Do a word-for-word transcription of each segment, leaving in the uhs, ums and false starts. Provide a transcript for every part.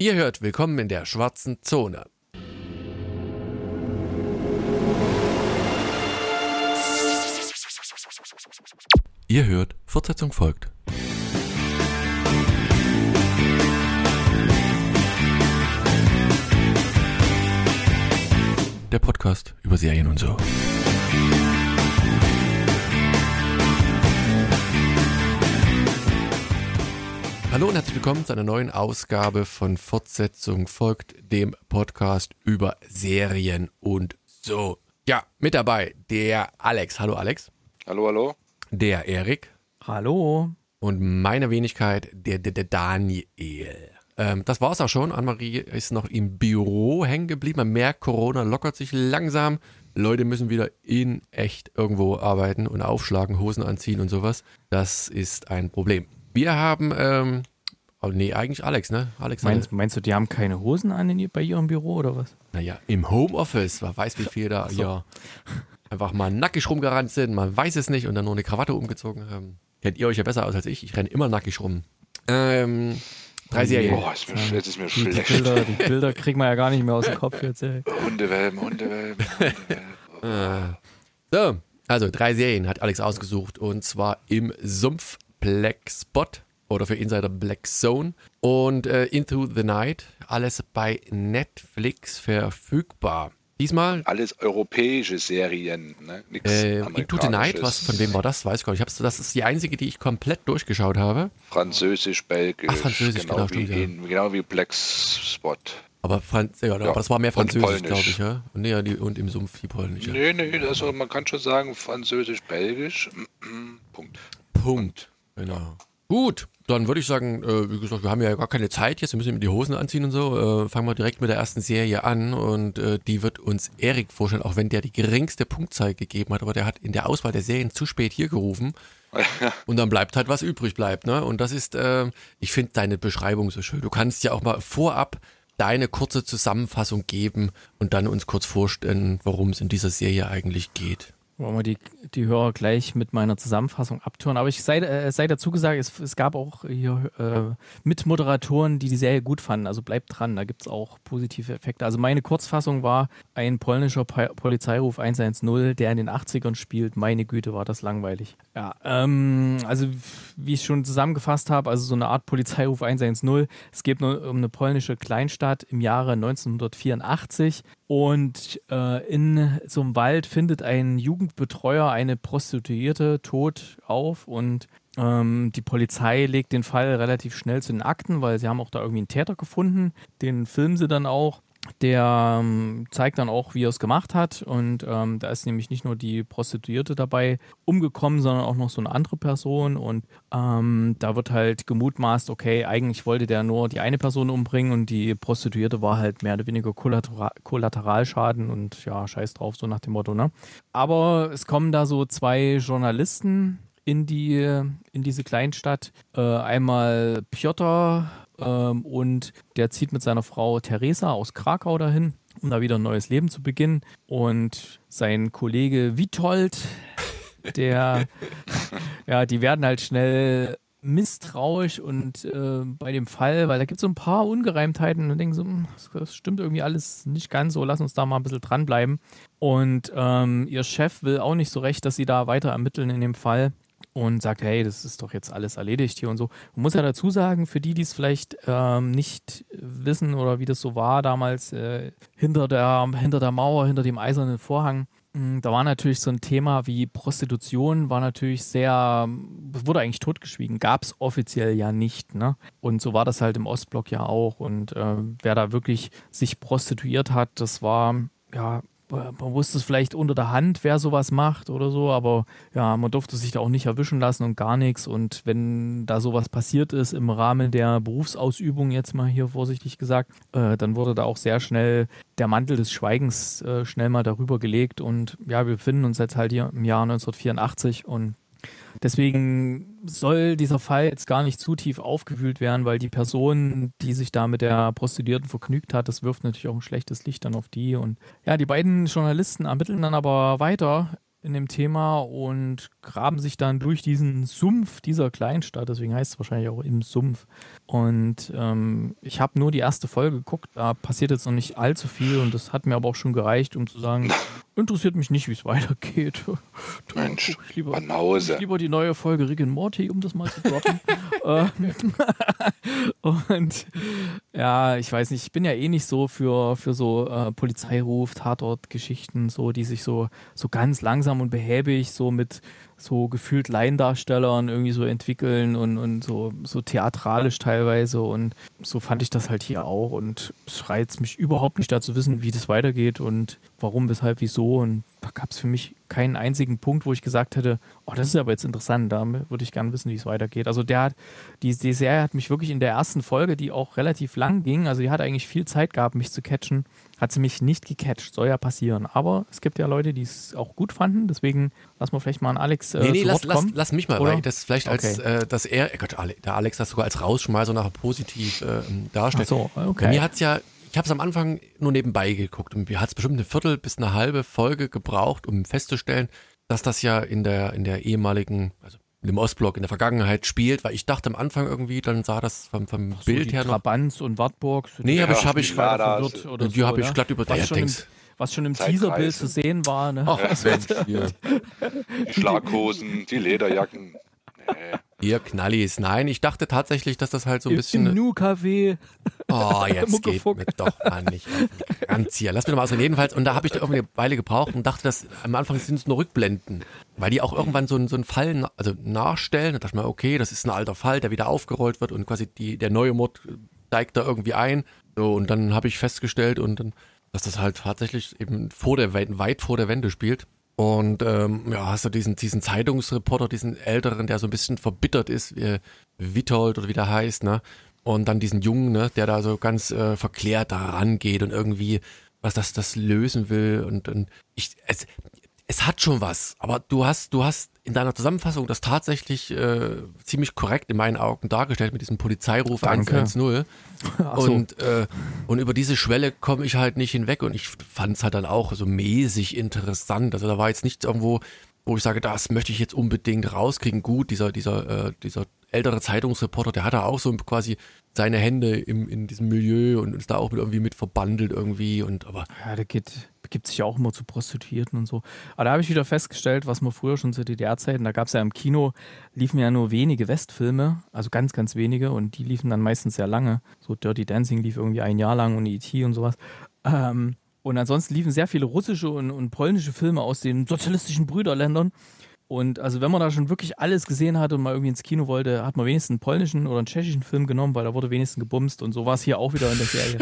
Ihr hört Willkommen in der schwarzen Zone. Ihr hört, Fortsetzung folgt. Der Podcast über Serien und so. Hallo und herzlich willkommen zu einer neuen Ausgabe von Fortsetzung folgt, dem Podcast über Serien und so. Ja, mit dabei der Alex. Hallo Alex. Hallo, hallo. Der Erik. Hallo. Und meine Wenigkeit, der, der, der Daniel. Ähm, das war's auch schon. Annemarie ist noch im Büro hängen geblieben. Man merkt, Corona lockert sich langsam. Leute müssen wieder in echt irgendwo arbeiten und aufschlagen, Hosen anziehen und sowas. Das ist ein Problem. Wir haben, ähm, oh nee, eigentlich Alex, ne? Alex meinst, meinst du, die haben keine Hosen an in, bei ihrem Büro oder was? Naja, im Homeoffice, man weiß, wie viel da so. Ja einfach mal nackig rumgerannt sind, man weiß es nicht und dann nur eine Krawatte umgezogen haben. Kennt ihr euch ja besser aus als ich, ich renne immer nackig rum. Ähm, drei Serien. Boah, ist mir, ja. Jetzt ist mir die, schlecht. Die Bilder, die Bilder kriegen wir ja gar nicht mehr aus dem Kopf jetzt. Ey. Hundewelpen, Hundewelpen, Hundewelpen. Oh. So, also drei Serien hat Alex ausgesucht und zwar im Sumpf Black Spot oder für Insider Black Zone und äh, Into the Night, alles bei Netflix verfügbar. Diesmal alles europäische Serien, ne? Nichts äh, Into the Night, was von wem war das? Weiß ich gar nicht. Ich hab's, das ist die einzige, die ich komplett durchgeschaut habe. Französisch, Belgisch, Ach, Französisch, genau, genau, wie stimmt, in, genau wie Black Spot. Aber, Franz, ja, ja. aber das war mehr Französisch, Und glaube ich, ja? Und, nee, die, und im Sumpf die Polnisch. Ja. Nee, nee, also man kann schon sagen Französisch, Belgisch. Punkt. Punkt, genau. Gut, dann würde ich sagen, äh, wie gesagt, wir haben ja gar keine Zeit jetzt, wir müssen die Hosen anziehen und so. Äh, fangen wir direkt mit der ersten Serie an und äh, die wird uns Erik vorstellen, auch wenn der die geringste Punktzahl gegeben hat, aber der hat in der Auswahl der Serien zu spät hier gerufen und dann bleibt halt was übrig bleibt, ne? Und das ist, äh, ich finde deine Beschreibung so schön. Du kannst ja auch mal vorab deine kurze Zusammenfassung geben und dann uns kurz vorstellen, worum es in dieser Serie eigentlich geht. Wollen wir die, die Hörer gleich mit meiner Zusammenfassung abtören. Aber ich sei, äh, sei dazu gesagt, es, es gab auch hier äh, Mitmoderatoren, die die Serie gut fanden. Also bleibt dran, da gibt es auch positive Effekte. Also meine Kurzfassung war ein polnischer Po- Polizeiruf eins eins null, der in den achtzigern spielt. Meine Güte, war das langweilig. Ja, ähm, also wie ich schon zusammengefasst habe, also so eine Art Polizeiruf eins eins null. Es geht nur um eine polnische Kleinstadt im Jahre neunzehnhundertvierundachtzig. Und äh, in so einem Wald findet ein Jugendbetreuer eine Prostituierte tot auf und ähm, die Polizei legt den Fall relativ schnell zu den Akten, weil sie haben auch da irgendwie einen Täter gefunden. Den filmen sie dann auch. Der ähm, zeigt dann auch, wie er es gemacht hat und ähm, da ist nämlich nicht nur die Prostituierte dabei umgekommen, sondern auch noch so eine andere Person und ähm, da wird halt gemutmaßt, okay, eigentlich wollte der nur die eine Person umbringen und die Prostituierte war halt mehr oder weniger Kollateral- Kollateralschaden und ja, scheiß drauf, so nach dem Motto, ne? Aber es kommen da so zwei Journalisten in die in diese Kleinstadt, äh, einmal Piotr ähm, und der zieht mit seiner Frau Theresa aus Krakau dahin, um da wieder ein neues Leben zu beginnen und sein Kollege Witold, der ja, die werden halt schnell misstrauisch und äh, bei dem Fall, weil da gibt es so ein paar Ungereimtheiten und denken so, das, das stimmt irgendwie alles nicht ganz so, lass uns da mal ein bisschen dranbleiben und ähm, ihr Chef will auch nicht so recht, dass sie da weiter ermitteln in dem Fall. Und sagt, hey, das ist doch jetzt alles erledigt hier und so. Man muss ja dazu sagen, für die, die es vielleicht ähm, nicht wissen oder wie das so war damals äh, hinter der, hinter der Mauer, hinter dem eisernen Vorhang, mh, da war natürlich so ein Thema wie Prostitution, war natürlich sehr, wurde eigentlich totgeschwiegen, gab es offiziell ja nicht, ne? Und so war das halt im Ostblock ja auch. Und äh, wer da wirklich sich prostituiert hat, das war, ja, man wusste es vielleicht unter der Hand, wer sowas macht oder so, aber ja, man durfte sich da auch nicht erwischen lassen und gar nichts. Und wenn da sowas passiert ist im Rahmen der Berufsausübung, jetzt mal hier vorsichtig gesagt, äh, dann wurde da auch sehr schnell der Mantel des Schweigens äh, schnell mal darüber gelegt. Und ja, wir befinden uns jetzt halt hier im Jahr neunzehnhundertvierundachtzig und deswegen soll dieser Fall jetzt gar nicht zu tief aufgewühlt werden, weil die Person, die sich da mit der Prostituierten vergnügt hat, das wirft natürlich auch ein schlechtes Licht dann auf die. Und ja, die beiden Journalisten ermitteln dann aber weiter in dem Thema und graben sich dann durch diesen Sumpf dieser Kleinstadt, deswegen heißt es wahrscheinlich auch im Sumpf. Und ähm, ich habe nur die erste Folge geguckt, da passiert jetzt noch nicht allzu viel und das hat mir aber auch schon gereicht, um zu sagen, interessiert mich nicht, wie es weitergeht. Mensch, guck ich lieber, Banause. guck ich lieber die neue Folge Rick and Morty, um das mal zu droppen. Und ja, ich weiß nicht, ich bin ja eh nicht so für, für so äh, Polizeiruf, Tatort-Geschichten, so, die sich so, so ganz langsam und behäbig so mit so gefühlt Laiendarstellern irgendwie so entwickeln und, und so, so theatralisch teilweise und so fand ich das halt hier auch und es reizt mich überhaupt nicht da zu wissen, wie das weitergeht und warum, weshalb, wieso und da gab es für mich keinen einzigen Punkt, wo ich gesagt hätte, oh, das ist aber jetzt interessant, da würde ich gerne wissen, wie es weitergeht. Also der hat, die, die Serie hat mich wirklich in der ersten Folge, die auch relativ lang ging, also die hat eigentlich viel Zeit gehabt, mich zu catchen, hat sie mich nicht gecatcht, soll ja passieren. Aber es gibt ja Leute, die es auch gut fanden, deswegen lassen wir vielleicht mal an Alex äh, Nee, nee, zu lass, Wort lass, kommen. lass mich mal, Oder? weil das vielleicht als, Okay. äh, dass er, Gott, Ale- der Alex das sogar als Rausschmeißer nachher positiv äh, darstellt. Ach so, okay. Bei mir hat's ja, ich habe es am Anfang nur nebenbei geguckt und mir hat es bestimmt eine Viertel bis eine halbe Folge gebraucht, um festzustellen, dass das ja in der, in der ehemaligen, also in dem Ostblock in der Vergangenheit spielt, weil ich dachte am Anfang irgendwie, dann sah das vom, vom So Bild die her noch. Trabants und Wartburg. So Nee, die- hab ich- hab ich- die weiter Ja, da- verwirrt oder Die so, habe ich ne? glatt über was, ja, schon im, denkst, was schon im Zeitkreise. Teaserbild zu sehen war. Ne? ach Mensch, hier, Die Schlaghosen, die Lederjacken. Nee. ihr Knallis. Nein, ich dachte tatsächlich, dass das halt so ein Im, bisschen. Im Nu-Café. Oh, jetzt geht Muckefuck. mir doch mal nicht auf den Kranz hier. Lass mich doch mal ausreden. Jedenfalls, und da habe ich irgendwie eine Weile gebraucht und dachte, dass am Anfang sind es nur Rückblenden. Weil die auch irgendwann so, einen- so einen Fall na- also nachstellen. Da dachte ich mir, okay, das ist ein alter Fall, der wieder aufgerollt wird und quasi die, der neue Mord steigt da irgendwie ein. So, und dann habe ich festgestellt, und dann, dass das halt tatsächlich eben vor der Welt, weit vor der Wende spielt. Und ähm, ja, hast du diesen, diesen Zeitungsreporter, diesen Älteren, der so ein bisschen verbittert ist, wie Witold oder wie der heißt, ne? Und dann diesen Jungen, ne, der da so ganz äh, verklärt da rangeht und irgendwie was das, das lösen will. Und, und ich, es, es hat schon was, aber du hast, du hast in deiner Zusammenfassung das tatsächlich äh, ziemlich korrekt in meinen Augen dargestellt mit diesem Polizeiruf Danke. eins eins null. Ach so. Und, äh, und über diese Schwelle komme ich halt nicht hinweg und ich fand es halt dann auch so mäßig interessant. Also da war jetzt nichts irgendwo, wo ich sage, das möchte ich jetzt unbedingt rauskriegen. Gut, dieser, dieser, äh, dieser ältere Zeitungsreporter, der hat da auch so quasi seine Hände im, in diesem Milieu und ist da auch mit irgendwie mit verbandelt irgendwie und aber Ja, der geht, begibt sich ja auch immer zu Prostituierten und so. Aber da habe ich wieder festgestellt, was man früher schon zu D D R-Zeiten, da gab es ja im Kino, liefen ja nur wenige Westfilme, also ganz, ganz wenige und die liefen dann meistens sehr lange. So Dirty Dancing lief irgendwie ein Jahr lang und E T und sowas. Ähm, und ansonsten liefen sehr viele russische und, und polnische Filme aus den sozialistischen Brüderländern. Und also wenn man da schon wirklich alles gesehen hat und mal irgendwie ins Kino wollte, hat man wenigstens einen polnischen oder einen tschechischen Film genommen, weil da wurde wenigstens gebumst und so war es hier auch wieder in der Serie.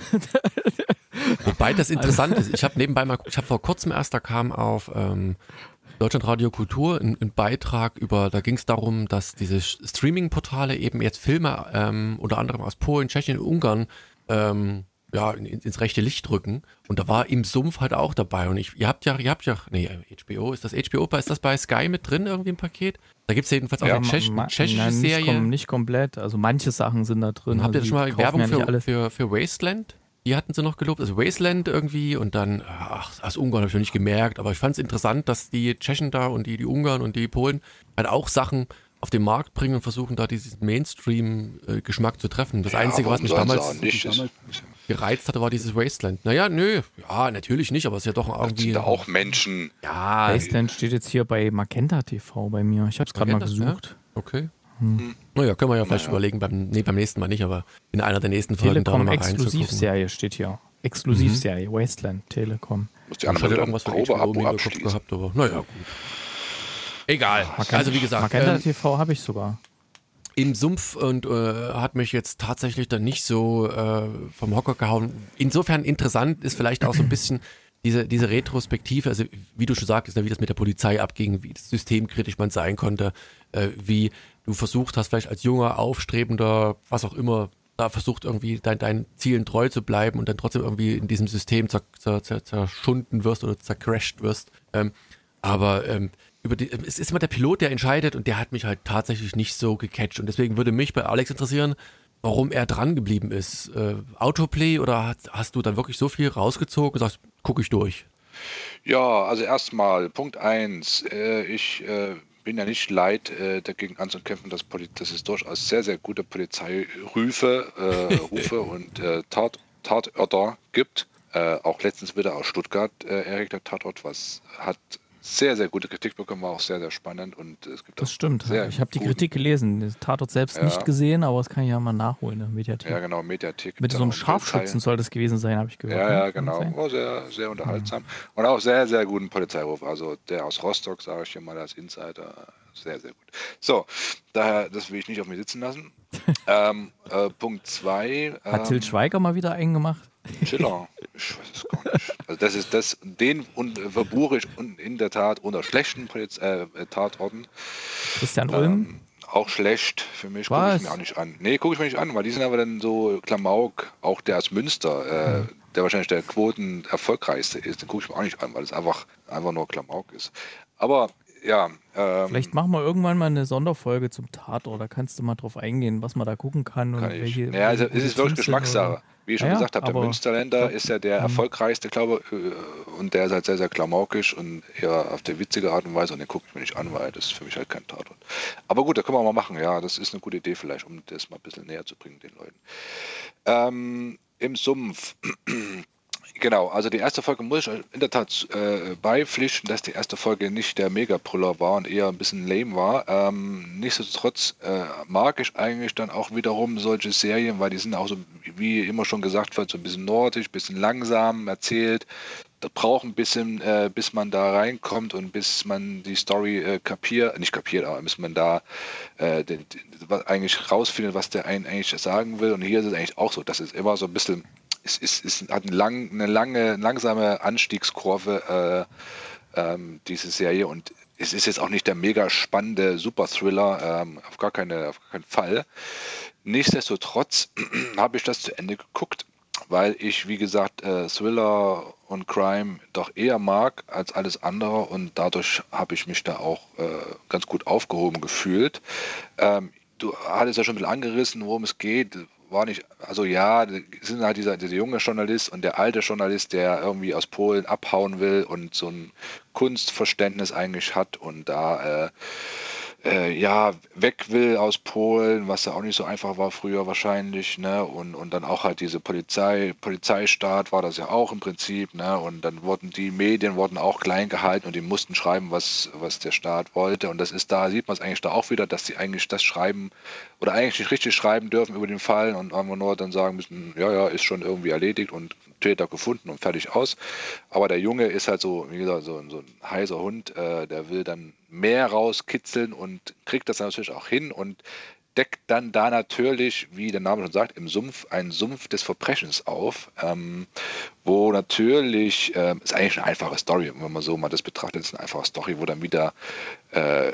wobei das interessant ist. Ich habe nebenbei mal, ich habe vor kurzem erst, da kam auf ähm, Deutschlandradio Kultur ein, ein Beitrag über, da ging es darum, dass diese Streaming-Portale eben jetzt Filme ähm, unter anderem aus Polen, Tschechien und Ungarn ähm, ja, in, ins rechte Licht rücken. Und da war im Sumpf halt auch dabei. Und ich, ihr habt ja, ihr habt ja, nee, H B O, ist das H B O, ist das bei Sky mit drin irgendwie im Paket? Da gibt es jedenfalls auch Ja, eine, Tschech, Ma- eine tschechische nein, nicht, Serie. kom nicht komplett, also manche Sachen sind da drin. Und habt ihr also schon mal die kaufen Werbung ja nicht für, alles. für, für Wasteland? Die hatten sie noch gelobt, also Wasteland irgendwie und dann, ach, aus Ungarn habe ich noch nicht gemerkt, aber ich fand es interessant, dass die Tschechen da und die, die Ungarn und die Polen halt auch Sachen auf den Markt bringen und versuchen da diesen Mainstream-Geschmack zu treffen. Das Einzige, was mich warum sollen damals sie auch nicht? Das gereizt hatte, war dieses Wasteland. Naja, nö, ja, natürlich nicht, aber es ist ja doch irgendwie... sind da auch Menschen. ja, Wasteland steht jetzt hier bei Magenta T V bei mir. Ich habe es gerade mal Magenta, ja? gesucht. okay. Hm. Naja, können wir ja vielleicht Naja. überlegen, beim, nee, beim nächsten Mal nicht, aber in einer der nächsten Folgen da Telekom nochmal reinzugucken. Exklusivserie steht hier. Exklusivserie, Wasteland, Telekom. Muss die Ich andere hatte wieder ein irgendwas von H B O im Probeabo Hinterkopf abschließen. gehabt, aber naja, gut. Egal. Also wie gesagt, Magenta ähm, T V habe ich sogar. im Sumpf und äh, hat mich jetzt tatsächlich dann nicht so äh, vom Hocker gehauen. Insofern interessant ist vielleicht auch so ein bisschen diese, diese Retrospektive, also wie du schon sagtest, ne, wie das mit der Polizei abging, wie systemkritisch man sein konnte, äh, wie du versucht hast, vielleicht als junger, aufstrebender, was auch immer, da versucht irgendwie dein, deinen Zielen treu zu bleiben und dann trotzdem irgendwie in diesem System zer, zer, zer, zerschunden wirst oder zercrashed wirst. Ähm, aber ähm, über die, es ist immer der Pilot, der entscheidet und der hat mich halt tatsächlich nicht so gecatcht und deswegen würde mich bei Alex interessieren, warum er dran geblieben ist. Äh, Autoplay oder hast, hast du dann wirklich so viel rausgezogen und sagst, guck ich durch? Ja, also erstmal Punkt eins. Äh, ich äh, bin ja nicht leid, äh, dagegen anzukämpfen, dass, Poli dass es durchaus sehr, sehr gute Polizeirufe äh, Rufe und äh, Tat Tatorte gibt. Äh, auch letztens wieder aus Stuttgart, äh, Erik, der Tatort, was hat sehr, sehr gute Kritik bekommen, war auch sehr, sehr spannend und es gibt Das auch stimmt. sehr Ich habe die guten, Kritik gelesen. Den Tatort selbst nicht ja, gesehen, aber das kann ich ja mal nachholen in der Mediathek. ja genau, Mediathek gibt Mit es so dann einem auch einen Polizei. Scharfschützen soll das gewesen sein, habe ich gehört. Ja, Ne? ja, Kann das genau. sein? Oh, sehr, sehr Hm. unterhaltsam. Und auch sehr, sehr guten Polizeiruf. Also der aus Rostock, sage ich dir mal als Insider, sehr, sehr gut. So, daher, das will ich nicht auf mir sitzen lassen. ähm, äh, Punkt zwei. Hat Til Ähm, Schweiger mal wieder einen gemacht? Schiller. Ich weiß es gar nicht. Also das ist das, den und äh, verbuche ich und in der Tat unter schlechten Poliz äh, äh, Tatorten. Christian Ulm? Ähm, auch schlecht für mich, gucke ich mir auch Was? nicht an. Nee, gucke ich mir nicht an, weil die sind aber dann so Klamauk, auch der aus Münster, äh, Hm. der wahrscheinlich der Quoten erfolgreichste ist, den gucke ich mir auch nicht an, weil es einfach, einfach nur Klamauk ist. Aber ja, Vielleicht ähm, machen wir irgendwann mal eine Sonderfolge zum Tatort. Da kannst du mal drauf eingehen, was man da gucken kann kann und ich. welche, Naja, also welche es gute ist wirklich Teams sind oder so. Geschmackssache. Wie ich schon Naja, gesagt habe, der aber ich Münsterländer glaube, ist ja der hm, erfolgreichste, glaube ich, äh, und der ist halt sehr, sehr klamaukig und eher auf der witzige Art und Weise und den gucke ich mir nicht an, weil das ist für mich halt kein Tatort. Aber gut, da können wir mal machen, ja, das ist eine gute Idee vielleicht, um das mal ein bisschen näher zu bringen den Leuten. Ähm, im Sumpf. Genau, also die erste Folge muss ich in der Tat äh, beipflichten, dass die erste Folge nicht der Megabrüller war und eher ein bisschen lame war. Ähm, nichtsdestotrotz äh, mag ich eigentlich dann auch wiederum solche Serien, weil die sind auch so, wie immer schon gesagt wird, so ein bisschen nordisch, ein bisschen langsam erzählt. Das braucht ein bisschen, äh, bis man da reinkommt und bis man die Story äh, kapiert, nicht kapiert, aber bis man da äh, den, den, was eigentlich rausfindet, was der einen eigentlich sagen will. Und hier ist es eigentlich auch so, dass es immer so ein bisschen es, ist, es hat eine, lang, eine lange, langsame Anstiegskurve, äh, ähm, diese Serie. Und es ist jetzt auch nicht der mega spannende Super-Thriller, ähm, auf, gar keine, auf gar keinen Fall. Nichtsdestotrotz habe ich das zu Ende geguckt, weil ich, wie gesagt, äh, Thriller und Crime doch eher mag als alles andere. Und dadurch habe ich mich da auch äh, ganz gut aufgehoben gefühlt. Ähm, du hattest ja schon ein bisschen angerissen, worum es geht. War nicht, also ja, es sind halt dieser, dieser junge Journalist und der alte Journalist, der irgendwie aus Polen abhauen will und so ein Kunstverständnis eigentlich hat und da äh, äh, ja, weg will aus Polen, was ja auch nicht so einfach war früher wahrscheinlich, ne? Und, und dann auch halt diese Polizei, Polizeistaat war das ja auch im Prinzip, ne? Und dann wurden die Medien wurden auch klein gehalten und die mussten schreiben, was, was der Staat wollte. Und das ist da, sieht man es eigentlich da auch wieder, dass die eigentlich das schreiben oder eigentlich nicht richtig schreiben dürfen über den Fall und einfach nur dann sagen müssen, ja, ja, ist schon irgendwie erledigt und Täter gefunden und fertig aus. Aber der Junge ist halt so, wie gesagt, so, so ein heißer Hund, äh, der will dann mehr rauskitzeln und kriegt das natürlich auch hin und deckt dann da natürlich, wie der Name schon sagt, im Sumpf einen Sumpf des Verbrechens auf, ähm, wo natürlich, äh, ist eigentlich eine einfache Story, wenn man so mal das betrachtet, ist eine einfache Story, wo dann wieder äh,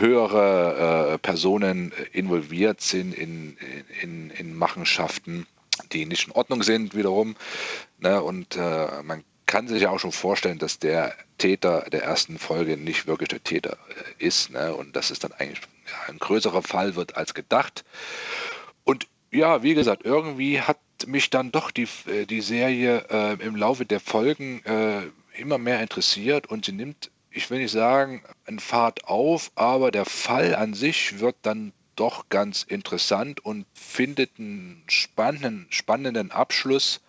höhere äh, Personen involviert sind in, in, in Machenschaften, die nicht in Ordnung sind wiederum. Ne? Und äh, man kann sich ja auch schon vorstellen, dass der Täter der ersten Folge nicht wirklich der Täter äh, ist. Ne? Und dass es dann eigentlich ja, ein größerer Fall wird als gedacht. Und ja, wie gesagt, irgendwie hat mich dann doch die, die Serie äh, im Laufe der Folgen äh, immer mehr interessiert und sie nimmt, ich will nicht sagen, einen Fahrt auf, aber der Fall an sich wird dann doch ganz interessant und findet einen spannenden, spannenden Abschluss.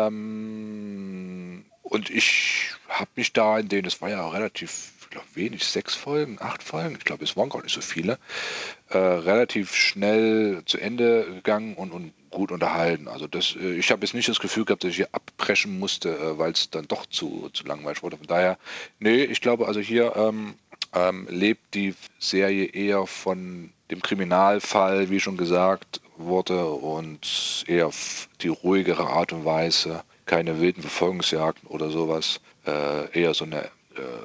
Ähm, und ich habe mich da in denen, das war ja relativ ich glaub, wenig, sechs Folgen, acht Folgen, ich glaube, es waren gar nicht so viele, äh, relativ schnell zu Ende gegangen und, und gut unterhalten. Also das, äh, ich habe jetzt nicht das Gefühl gehabt, dass ich hier abbrechen musste, äh, weil es dann doch zu, zu langweilig wurde. Von daher, nee, ich glaube also hier ähm, ähm, lebt die Serie eher von dem Kriminalfall, wie schon gesagt wurde, und eher auf die ruhigere Art und Weise, keine wilden Verfolgungsjagden oder sowas, äh, eher so eine äh,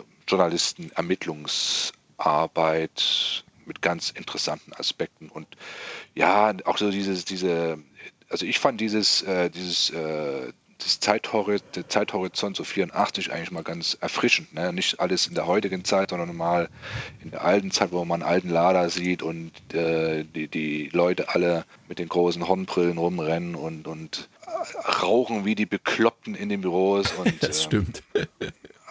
Journalisten-Ermittlungsarbeit mit ganz interessanten Aspekten und ja, auch so dieses, diese, also ich fand dieses, äh, dieses, äh, das Zeithorizont, der Zeithorizont so vierundachtzig eigentlich mal ganz erfrischend, ne? Nicht alles in der heutigen Zeit, sondern mal in der alten Zeit, wo man einen alten Lader sieht und äh, die, die Leute alle mit den großen Hornbrillen rumrennen und, und rauchen wie die Bekloppten in den Büros und Das ähm, stimmt.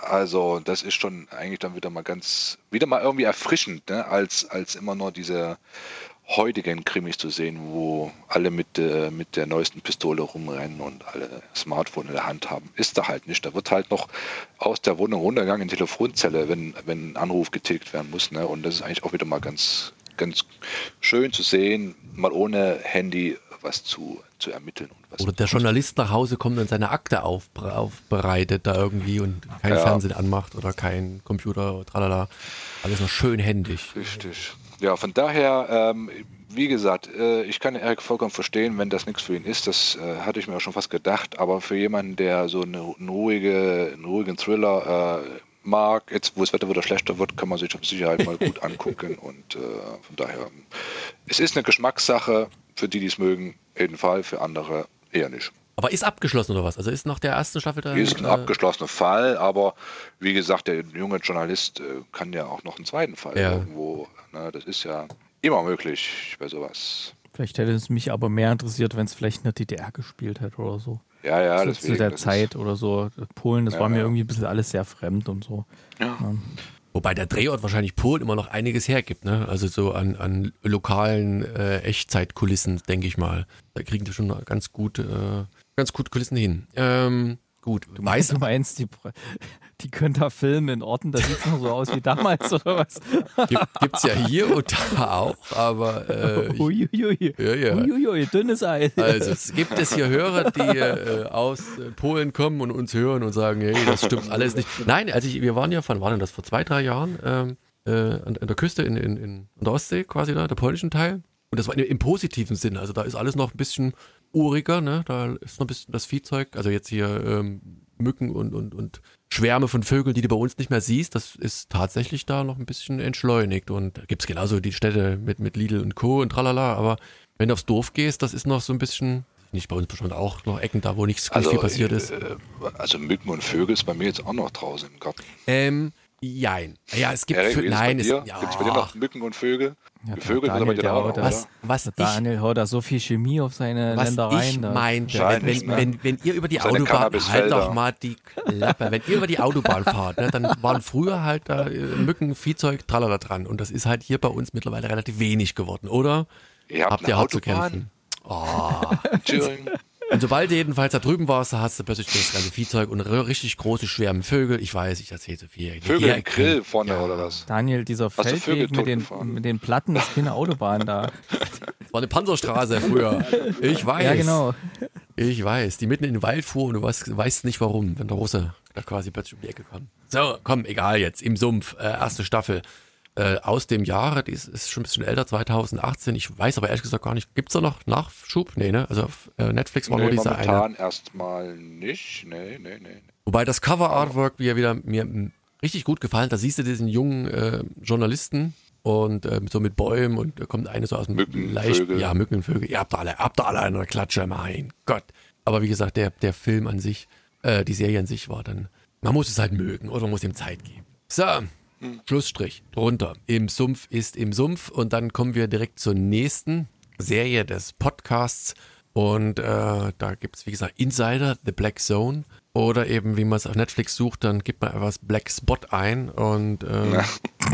Also das ist schon eigentlich dann wieder mal ganz, wieder mal irgendwie erfrischend, ne? als, als immer nur diese heutigen Krimis zu sehen, wo alle mit, äh, mit der neuesten Pistole rumrennen und alle Smartphone in der Hand haben. Ist da halt nicht. Da wird halt noch aus der Wohnung runtergegangen in die Telefonzelle, wenn, wenn ein Anruf getilgt werden muss. Ne? Und das ist eigentlich auch wieder mal ganz, ganz schön zu sehen, mal ohne Handy was zu, zu ermitteln. Und was Oder der Journalist nach Hause kommt und seine Akte auf, aufbereitet da irgendwie und kein Ja. Fernsehen anmacht oder kein Computer, tralala. Alles noch schön händig. Richtig. Ja, von daher, ähm, wie gesagt, äh, ich kann Erik vollkommen verstehen, wenn das nichts für ihn ist. Das äh, hatte ich mir auch schon fast gedacht. Aber für jemanden, der so eine, eine ruhige, einen ruhigen Thriller äh, mag, jetzt wo das Wetter wieder schlechter wird, kann man sich mit Sicherheit mal gut angucken. Und äh, von daher, es ist eine Geschmackssache. Für die, die es mögen, jeden Fall. Für andere eher nicht. Aber ist abgeschlossen oder was? Also ist nach der ersten Staffel dann... Ist ein äh, abgeschlossener Fall, aber wie gesagt, der junge Journalist äh, kann ja auch noch einen zweiten Fall Ja. irgendwo. Ne, das ist ja immer möglich bei sowas. Vielleicht hätte es mich aber mehr interessiert, wenn es vielleicht in der D D R gespielt hätte oder so. Ja, ja, zu, deswegen. zu der das Zeit oder so. Polen, das Ja, war mir ja. irgendwie ein bisschen alles sehr fremd und so. Ist, ja. Ja. Wobei der Drehort wahrscheinlich Polen immer noch einiges hergibt, ne? Also so an, an lokalen äh, Echtzeitkulissen, denke ich mal. Da kriegen die schon ganz gut, äh, ganz gut Kulissen hin. Ähm, gut, du weißt, Du meinst, die, die können da filmen in Orten, da sieht es noch so aus wie damals oder was? gibt, gibt's ja hier und da auch, aber äh, ich, Uiuiui, ja, ja. Uiuiui, dünnes Eis. Also es gibt es hier Hörer, die äh, aus äh, Polen kommen und uns hören und sagen, hey, das stimmt alles nicht. Nein, also ich, wir waren ja von, waren denn das vor zwei, drei Jahren ähm, äh, an, an der Küste in, in, in an der Ostsee quasi da, der polnischen Teil. Und das war im, im positiven Sinne. Also da ist alles noch ein bisschen uriger, ne? Da ist noch ein bisschen das Viehzeug, also jetzt hier ähm, Mücken und, und, und Schwärme von Vögeln, die du bei uns nicht mehr siehst, das ist tatsächlich da noch ein bisschen entschleunigt. Und da gibt es genauso die Städte mit, mit Lidl und Co. und tralala, aber wenn du aufs Dorf gehst, das ist noch so ein bisschen, nicht bei uns bestimmt auch noch Ecken da, wo nichts Also, nicht viel passiert ist. äh, also Mücken und Vögel ist bei mir jetzt auch noch draußen im Garten. Ähm, jein. Ja, es gibt, Erik, Vö- wie ist es nein, bei es, dir? ja, Gibt es bei dir noch Mücken und Vögel? Ja, Die Vögel Daniel, sind aber der dir auch, haut da- oder? was, was ich Daniel haut da so viel Chemie auf seine Was Ländereien. ich da. meinte, wenn, Wahrscheinlich, wenn, ne? wenn, wenn ihr über die Seine Autobahn, halt Cannabisfelder. doch mal die Klappe, wenn ihr über die Autobahn fahrt, ne, dann waren früher halt da äh, Mücken, Viehzeug, tralala dran und das ist halt hier bei uns mittlerweile relativ wenig geworden, oder? Ihr habt Habt eine ihr auch zu Autobahn? kämpfen? Oh. in Thüringen? Und sobald du jedenfalls da drüben warst, da hast du plötzlich das ganze Viehzeug und r- richtig große, schwärme Vögel. Ich weiß, ich erzähle zu viel. Vögel Hier im Grill kennt- vorne ja. oder was? Daniel, dieser Hast du Vögel Feldweg mit den, totgefahren? mit den Platten, das ist keine Autobahn da. Das war eine Panzerstraße früher. Ich weiß. Ja, genau. Ich weiß, die mitten in den Wald fuhr und du weißt, weißt nicht warum, wenn der Russe da quasi plötzlich um die Ecke kam. So, komm, egal jetzt, im Sumpf, äh, erste Staffel äh, aus dem Jahre, die ist, ist schon ein bisschen älter, zwanzig achtzehn, ich weiß aber ehrlich gesagt gar nicht, gibt's da noch Nachschub? Nee, ne, also auf äh, Netflix war Nee, nur diese eine. momentan erstmal nicht. Nee, nee, nee. Wobei das Cover-Artwork mir wieder mir m, richtig gut gefallen, da siehst du diesen jungen äh, Journalisten und äh, so mit Bäumen und da kommt eine so aus dem Mücken, leicht, Vögel. ja, Mücken und Vögel, ihr habt da alle, habt da alle eine Klatsche, mein Gott. Aber wie gesagt, der, der Film an sich, äh, die Serie an sich war dann, man muss es halt mögen oder man muss ihm Zeit geben. So, Schlussstrich, drunter. Im Sumpf ist im Sumpf und dann kommen wir direkt zur nächsten Serie des Podcasts und äh, da gibt es, wie gesagt, Insider, The Black Zone oder eben, wie man es auf Netflix sucht, dann gibt man etwas Black Spot ein und äh, Ja.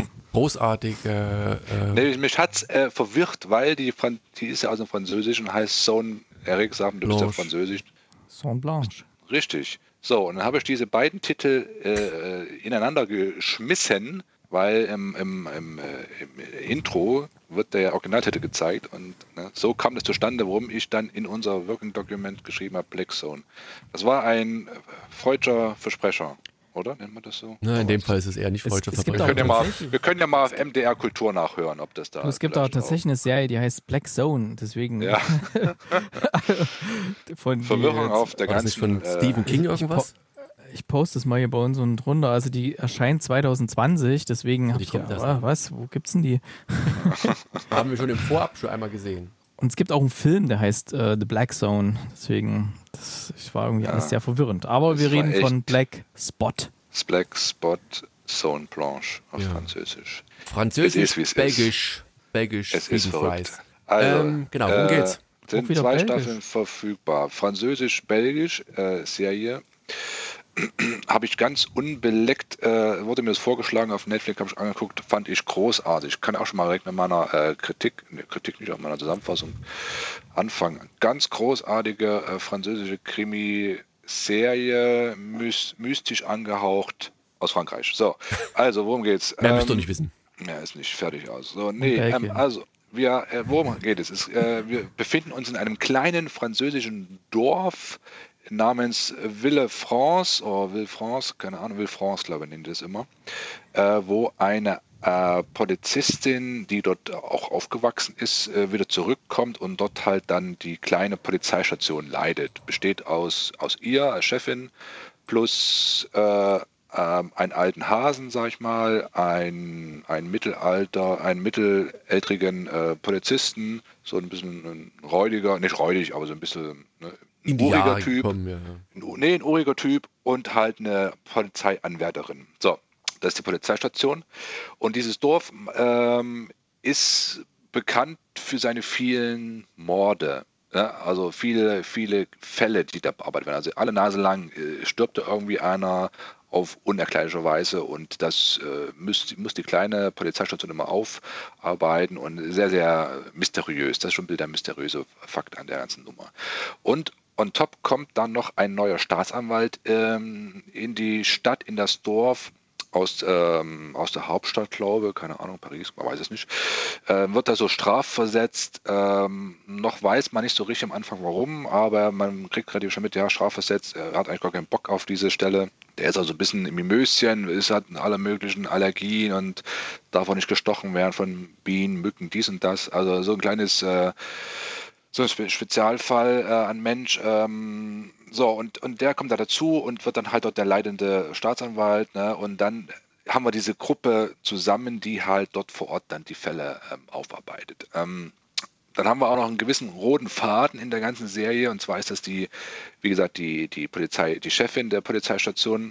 großartige äh, Nee, mich hat's äh, verwirrt, weil die, Fran die ist ja aus dem Französischen, heißt Zone, Erik sagt, du bist ja Blanche. Französisch. Saint Blanche. Richtig. So, und dann habe ich diese beiden Titel äh, ineinander geschmissen, weil im, im, im, äh, im Intro wird der Originaltitel gezeigt und ne, so kam es zustande, warum ich dann in unser Working Document geschrieben habe, Black Zone. Das war ein freudscher Versprecher, oder? Nennt man das so? ne, in dem Fall ist es eher nicht Es- freudscher es gibt Wir Verbrecher. können, ja mal, tatsächlich- wir können ja mal auf M D R Kultur nachhören, ob das da Du, es gibt auch vielleicht tatsächlich eine Serie, die heißt Black Zone, deswegen Ja, von die Verwirrung jetzt- auf der War das nicht ganzen... von Stephen King irgendwas? Ich poste es mal hier bei uns unten drunter. Also die erscheint zwanzig zwanzig, deswegen habe die ich ja, kommt erst ah, noch. was, wo gibt's denn die? Haben wir schon im Vorab schon einmal gesehen. Und es gibt auch einen Film, der heißt äh, The Black Zone, deswegen, das, das war irgendwie Ja. alles sehr verwirrend. Aber Das wir war reden echt- von Black Spot. Black Spot Zone Blanche auf Ja. Französisch. Es Französisch, ist, wie es ist. Belgisch, Belgisch, Es ist Vegan verrückt. Fries. Also, ähm, genau, worum äh, geht's? Sind Auch wieder zwei Belgisch. Staffeln verfügbar. Französisch-Belgisch äh, Serie. habe ich ganz unbeleckt, äh, wurde mir das vorgeschlagen auf Netflix, habe ich angeguckt, fand ich großartig. Ich kann auch schon mal direkt mit meiner äh, Kritik, ne, Kritik nicht, auf meiner Zusammenfassung anfangen. Ganz großartige äh, französische Krimi-Serie, mys mystisch angehaucht aus Frankreich. So, also worum geht's? Mehr müsst ihr Ähm, nicht wissen. Ja, ist nicht fertig aus. So, Und nee, ähm, Belgien. also wir, äh, worum geht es? es äh, wir befinden uns in einem kleinen französischen Dorf namens Villefranche oder Villefranche, keine Ahnung, Villefranche, glaube ich, nennen die das immer, äh, wo eine äh, Polizistin, die dort auch aufgewachsen ist, äh, wieder zurückkommt und dort halt dann die kleine Polizeistation leitet. Besteht aus, aus ihr als Chefin plus äh, ähm, einen alten Hasen, sag ich mal, ein, ein Mittelalter, einen mittelältrigen äh, Polizisten, so ein bisschen ein räudiger, nicht räudig, aber so ein bisschen ne, ein In die uriger Jahre Typ. gekommen, ja. Ein- Nee, ein uriger Typ und halt eine Polizeianwärterin. So, das ist die Polizeistation. Und dieses Dorf ähm, ist bekannt für seine vielen Morde. Ja, also viele, viele Fälle, die da bearbeitet werden. Also alle Nase lang äh, stirbt da irgendwie einer auf unerklärliche Weise und das äh, muss, muss die kleine Polizeistation immer aufarbeiten und sehr, sehr mysteriös. Das ist schon der mysteriöse Fakt an der ganzen Nummer. Und on top kommt dann noch ein neuer Staatsanwalt ähm, in die Stadt, in das Dorf aus, ähm, aus der Hauptstadt, glaube ich, keine Ahnung, Paris, man weiß es nicht, äh, wird da so strafversetzt. Ähm, noch weiß man nicht so richtig am Anfang warum, aber man kriegt relativ schon mit, ja, strafversetzt, er hat eigentlich gar keinen Bock auf diese Stelle. Der ist also ein bisschen im Mimöschen, ist hat alle möglichen Allergien und darf auch nicht gestochen werden von Bienen, Mücken, dies und das. Also so ein kleines äh, so ein Spe- Spezialfall äh, an Mensch. Ähm, so, und, und der kommt da dazu und wird dann halt dort der leitende Staatsanwalt. Ne? Und dann haben wir diese Gruppe zusammen, die halt dort vor Ort dann die Fälle ähm, aufarbeitet. Ähm, dann haben wir auch noch einen gewissen roten Faden in der ganzen Serie. Und zwar ist das die, wie gesagt, die, die Polizei, die Chefin der Polizeistation.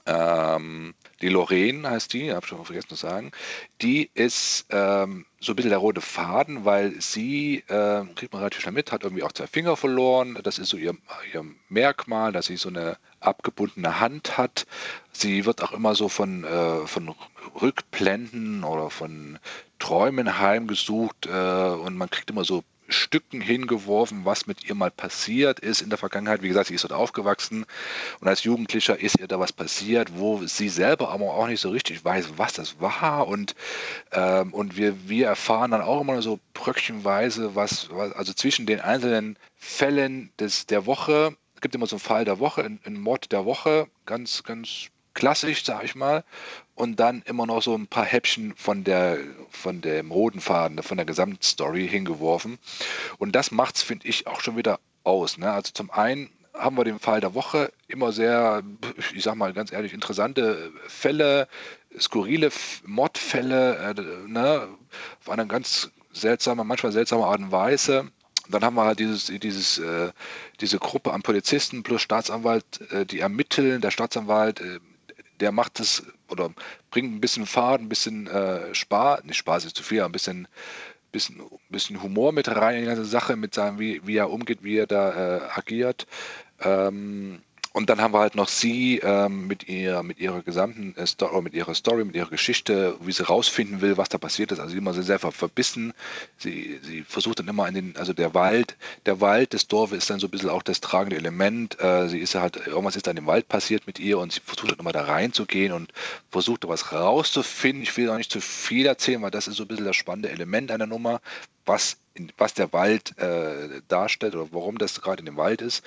Ähm, die Lorraine heißt die, habe ich schon vergessen zu sagen. Die ist ähm, so ein bisschen der rote Faden, weil sie, äh, kriegt man relativ schnell mit, hat irgendwie auch zwei Finger verloren. Das ist so ihr, ihr Merkmal, dass sie so eine abgebundene Hand hat. Sie wird auch immer so von, äh, von Rückblenden oder von Träumen heimgesucht äh, und man kriegt immer so Stücken hingeworfen, was mit ihr mal passiert ist in der Vergangenheit. Wie gesagt, sie ist dort aufgewachsen und als Jugendlicher ist ihr da was passiert, wo sie selber aber auch nicht so richtig weiß, was das war. Und, ähm, und wir, wir erfahren dann auch immer so bröckchenweise, was, was also zwischen den einzelnen Fällen des, der Woche, es gibt immer so einen Fall der Woche, einen Mord der Woche, ganz, ganz klassisch, sag ich mal, und dann immer noch so ein paar Häppchen von der von dem roten Faden, von der Gesamtstory hingeworfen. Und das macht's, finde ich, auch schon wieder aus. Ne? Also zum einen haben wir den Fall der Woche, immer sehr, ich sag mal ganz ehrlich, interessante Fälle, skurrile F- Mordfälle, äh, ne? Auf eine ganz seltsame, manchmal seltsame Art und Weise. Und dann haben wir halt dieses, dieses, äh, diese Gruppe an Polizisten plus Staatsanwalt, äh, die ermitteln. Der Staatsanwalt, äh, der macht es oder bringt ein bisschen Fahrt, ein bisschen äh, Spaß, nicht Spaß ist zu viel, aber ein bisschen, bisschen, bisschen Humor mit rein in die ganze Sache, mit seinem, wie, wie er umgeht, wie er da äh, agiert. Ähm, und dann haben wir halt noch sie ähm, mit, ihr, mit ihrer gesamten äh, Story, mit ihrer Story, mit ihrer Geschichte, wie sie rausfinden will, was da passiert ist. Also immer sehr, sehr ver- verbissen. Sie, sie versucht dann immer in den, also der Wald, der Wald des Dorfes ist dann so ein bisschen auch das tragende Element. Äh, sie ist ja halt, irgendwas ist dann im Wald passiert mit ihr und sie versucht dann immer da reinzugehen und versucht da was rauszufinden. Ich will auch nicht zu viel erzählen, weil das ist so ein bisschen das spannende Element einer Nummer, was, in, was der Wald äh, darstellt oder warum das gerade in dem Wald ist.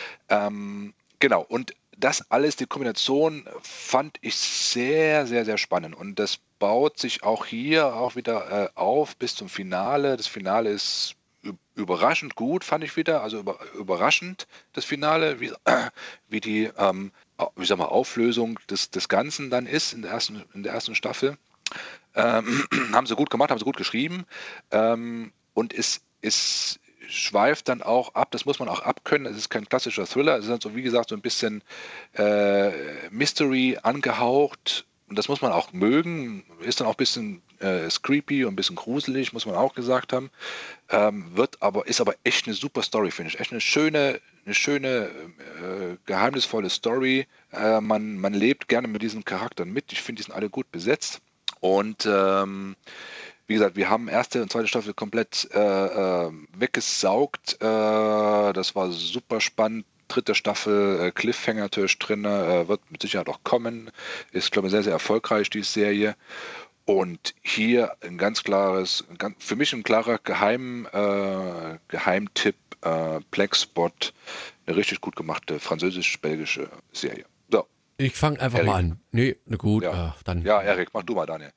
Ähm, genau, und das alles, die Kombination, fand ich sehr, sehr, sehr spannend. Und das baut sich auch hier auch wieder äh, auf bis zum Finale. Das Finale ist ü- überraschend gut, fand ich wieder. Also über, überraschend, das Finale, wie, wie die ähm, au- wie sag mal, Auflösung des, des Ganzen dann ist in der ersten, in der ersten Staffel. Ähm, haben sie gut gemacht, haben sie gut geschrieben. Ähm, und es, es schweift dann auch ab, das muss man auch abkönnen. Es ist kein klassischer Thriller, es ist dann so, wie gesagt, so ein bisschen äh, Mystery angehaucht. Und das muss man auch mögen. Ist dann auch ein bisschen äh, creepy und ein bisschen gruselig, muss man auch gesagt haben. Ähm, wird aber, ist aber echt eine super Story, finde ich. Echt eine schöne, eine schöne äh, geheimnisvolle Story. Äh, man, man lebt gerne mit diesen Charakteren mit. Ich finde, die sind alle gut besetzt. Und ähm, wie gesagt, wir haben erste und zweite Staffel komplett äh, äh, weggesaugt. Äh, das war super spannend. Dritte Staffel, äh, Cliffhanger natürlich drin, äh, wird mit Sicherheit auch kommen. Ist, glaube ich, sehr, sehr erfolgreich, die Serie. Und hier ein ganz klares, ganz, für mich ein klarer Geheim, äh, Geheimtipp, äh, Blackspot, eine richtig gut gemachte französisch-belgische Serie. So. Ich fange einfach Erik. mal an. Nee, ne gut, Ja, äh, dann. ja Erik, mach du mal, Daniel.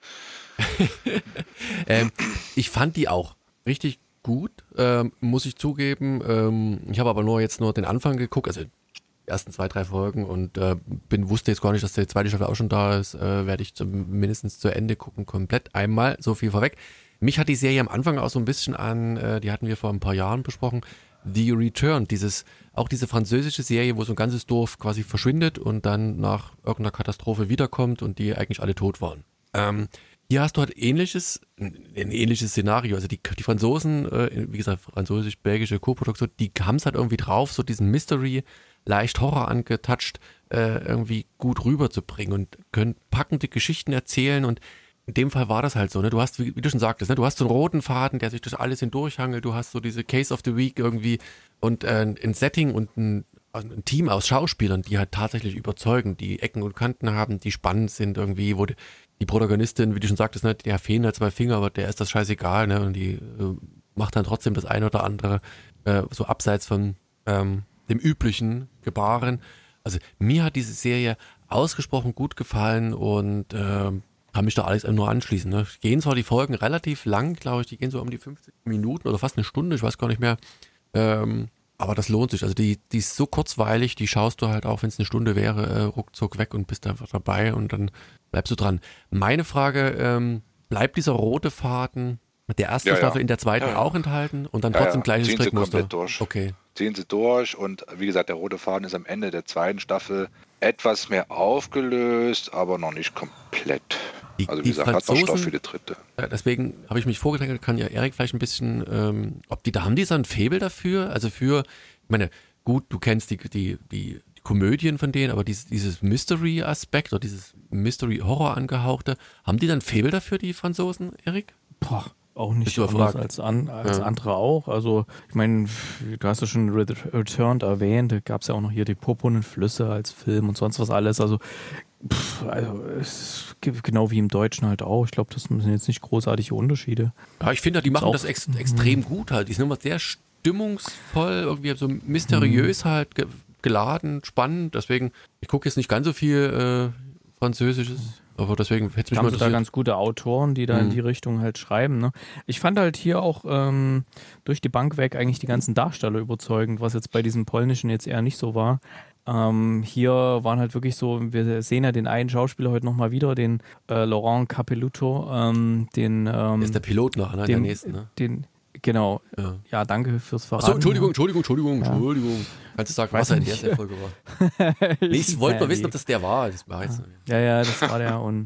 ähm, ich fand die auch richtig gut, ähm, muss ich zugeben. Ähm, ich habe aber nur jetzt nur den Anfang geguckt, also die ersten zwei, drei Folgen und äh, bin wusste jetzt gar nicht, dass die zweite Staffel auch schon da ist. Äh, werde ich zum, mindestens zu Ende gucken, komplett einmal, so viel vorweg. Mich hat die Serie am Anfang auch so ein bisschen an, äh, die hatten wir vor ein paar Jahren besprochen, The Return, dieses, auch diese französische Serie, wo so ein ganzes Dorf quasi verschwindet und dann nach irgendeiner Katastrophe wiederkommt und die eigentlich alle tot waren. Ähm, hier hast du halt ähnliches, ein ähnliches Szenario. Also die, die Franzosen, äh, wie gesagt, französisch-belgische Co-Produktion, die haben es halt irgendwie drauf, so diesen Mystery, leicht Horror angetouched, äh, irgendwie gut rüberzubringen und können packende Geschichten erzählen und in dem Fall war das halt so, ne? Du hast, wie, wie du schon sagtest, ne? Du hast so einen roten Faden, der sich durch alles hindurchhangelt, du hast so diese Case of the Week irgendwie und äh, ein Setting und ein, ein Team aus Schauspielern, die halt tatsächlich überzeugen, die Ecken und Kanten haben, die spannend sind irgendwie, wo die, die Protagonistin, wie du schon sagtest, ne? Der fehlen halt zwei Finger, aber der ist das scheißegal, ne? Und die äh, macht dann trotzdem das eine oder andere äh, so abseits von ähm, dem üblichen Gebaren. Also mir hat diese Serie ausgesprochen gut gefallen und äh, kann mich da alles nur anschließen. Ne? Gehen zwar die Folgen relativ lang, glaube ich, die gehen so um die fünfzig Minuten oder fast eine Stunde, ich weiß gar nicht mehr. Ähm, aber das lohnt sich. Also die, die ist so kurzweilig, die schaust du halt auch, wenn es eine Stunde wäre, äh, ruckzuck weg und bist einfach dabei und dann bleibst du dran. Meine Frage, ähm, bleibt dieser rote Faden mit der ersten Ja, ja. Staffel in der zweiten Ja, ja. auch enthalten und dann Ja, trotzdem ja. gleiches Ziehen sie Strickmuster? komplett durch. Okay. Ziehen sie durch und wie gesagt, der rote Faden ist am Ende der zweiten Staffel etwas mehr aufgelöst, aber noch nicht komplett. Die, Also wie die gesagt, hat noch Franzosen, Stoff für die dritte. Ja, deswegen habe ich mich vorgedrängt, kann ja Erik vielleicht ein bisschen, ähm, ob die, da haben die so ein Faible dafür, also für, ich meine, gut, du kennst die, die, die, die Komödien von denen, aber dieses, dieses Mystery-Aspekt oder dieses Mystery-Horror angehauchte, haben die dann ein Faible dafür, die Franzosen, Erik? Boah, auch nicht Bist du anders überfragt? als, an, als Ja. andere auch. Also ich meine, du hast ja schon Ret- Returned erwähnt, da gab es ja auch noch hier die purpurnen Flüsse als Film und sonst was alles. Also, pff, also es gibt genau wie im Deutschen halt auch. Ich glaube, das sind jetzt nicht großartige Unterschiede. Ja, ich finde, die machen auch- das ex extrem gut halt. Die sind immer sehr stimmungsvoll, irgendwie so mysteriös halt ge geladen, spannend. Deswegen, ich gucke jetzt nicht ganz so viel äh, Französisches, aber deswegen hätte es mich Haben mal sie da interessiert. ganz gute Autoren, die da in Mhm. die Richtung halt schreiben. Ne? Ich fand halt hier auch ähm, durch die Bank weg eigentlich die ganzen Darsteller überzeugend, was jetzt bei diesem polnischen jetzt eher nicht so war. Ähm, hier waren halt wirklich so, wir sehen ja den einen Schauspieler heute nochmal wieder, den äh, Laurent Capelluto, ähm, den, ähm, Der ist der Pilot noch, ne? In der den, nächsten, ne? den, genau, Ja. ja, danke fürs Verraten. Achso, Entschuldigung, Entschuldigung, Entschuldigung, Ja. Entschuldigung. Kannst du sagen, Weiß was er in nicht. der Folge war? Nee, ich wollte Ja, mal wissen, nee. ob das der war. Das war jetzt. Ja, ja, das war der und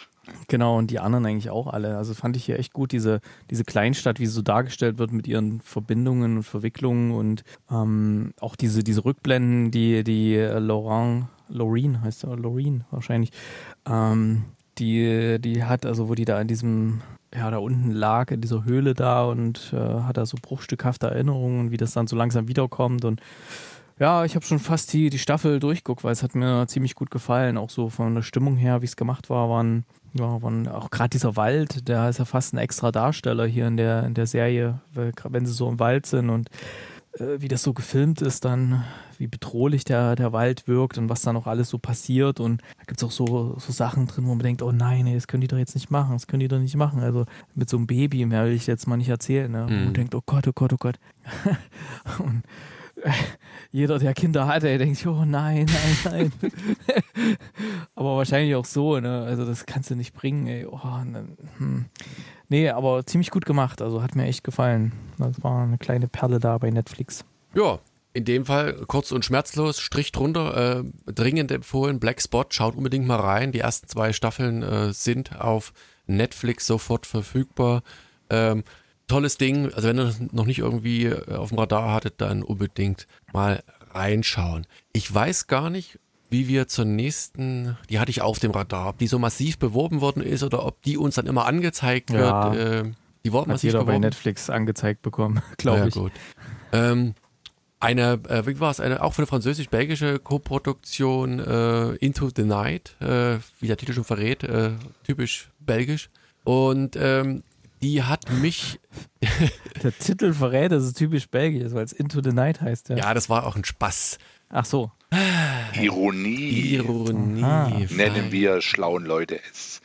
genau, und die anderen eigentlich auch alle. Also fand ich hier echt gut, diese, diese Kleinstadt, wie sie so dargestellt wird mit ihren Verbindungen und Verwicklungen und ähm, auch diese, diese Rückblenden, die, die äh, Laurent, Loreen heißt er, Loreen wahrscheinlich, ähm, die, die hat, also wo die da in diesem, ja, da unten lag, in dieser Höhle da und äh, hat da so bruchstückhafte Erinnerungen, wie das dann so langsam wiederkommt und ja, ich habe schon fast die, die Staffel durchgeguckt, weil es hat mir ziemlich gut gefallen. Auch so von der Stimmung her, wie es gemacht war, waren, ja, waren auch gerade dieser Wald, der ist ja fast ein extra Darsteller hier in der, in der Serie, weil, grad wenn sie so im Wald sind und äh, wie das so gefilmt ist dann, wie bedrohlich der, der Wald wirkt und was da noch alles so passiert. Und da gibt es auch so, so Sachen drin, wo man denkt, oh nein, nee, das können die doch jetzt nicht machen, das können die doch nicht machen. Also mit so einem Baby, mehr will ich jetzt mal nicht erzählen, ne? Wo man Mhm. denkt, oh Gott, oh Gott, oh Gott. und jeder, der Kinder hat, der denkt, oh nein, nein, nein. Aber wahrscheinlich auch so, ne? Also das kannst du nicht bringen, ey. Oh, ne, hm. Nee, aber ziemlich gut gemacht. Also hat mir echt gefallen. Das war eine kleine Perle da bei Netflix. Ja, in dem Fall kurz und schmerzlos, Strich drunter, äh, dringend empfohlen, Black Spot, schaut unbedingt mal rein. Die ersten zwei Staffeln äh, sind auf Netflix sofort verfügbar. Ähm, tolles Ding, also wenn ihr das noch nicht irgendwie äh, auf dem Radar hattet, dann unbedingt mal reinschauen. Ich weiß gar nicht, wie wir zur nächsten, die hatte ich auf dem Radar, ob die so massiv beworben worden ist oder ob die uns dann immer angezeigt Ja. wird. Äh, die Wort Hat massiv jeder bei beworben. Netflix angezeigt bekommen, glaube ja, ich. Gut. Ähm, eine, äh, wie war es, eine auch für eine französisch-belgische Koproduktion, äh, Into the Night, äh, wie der Titel schon verrät, äh, typisch belgisch. Und ähm, die hat mich, Der Titel verrät, dass es typisch belgisch, weil es Into the Night heißt. Ja. ja, das war auch ein Spaß. Ach so. Ironie. Ironie. Aha. Nennen wir schlauen Leute es.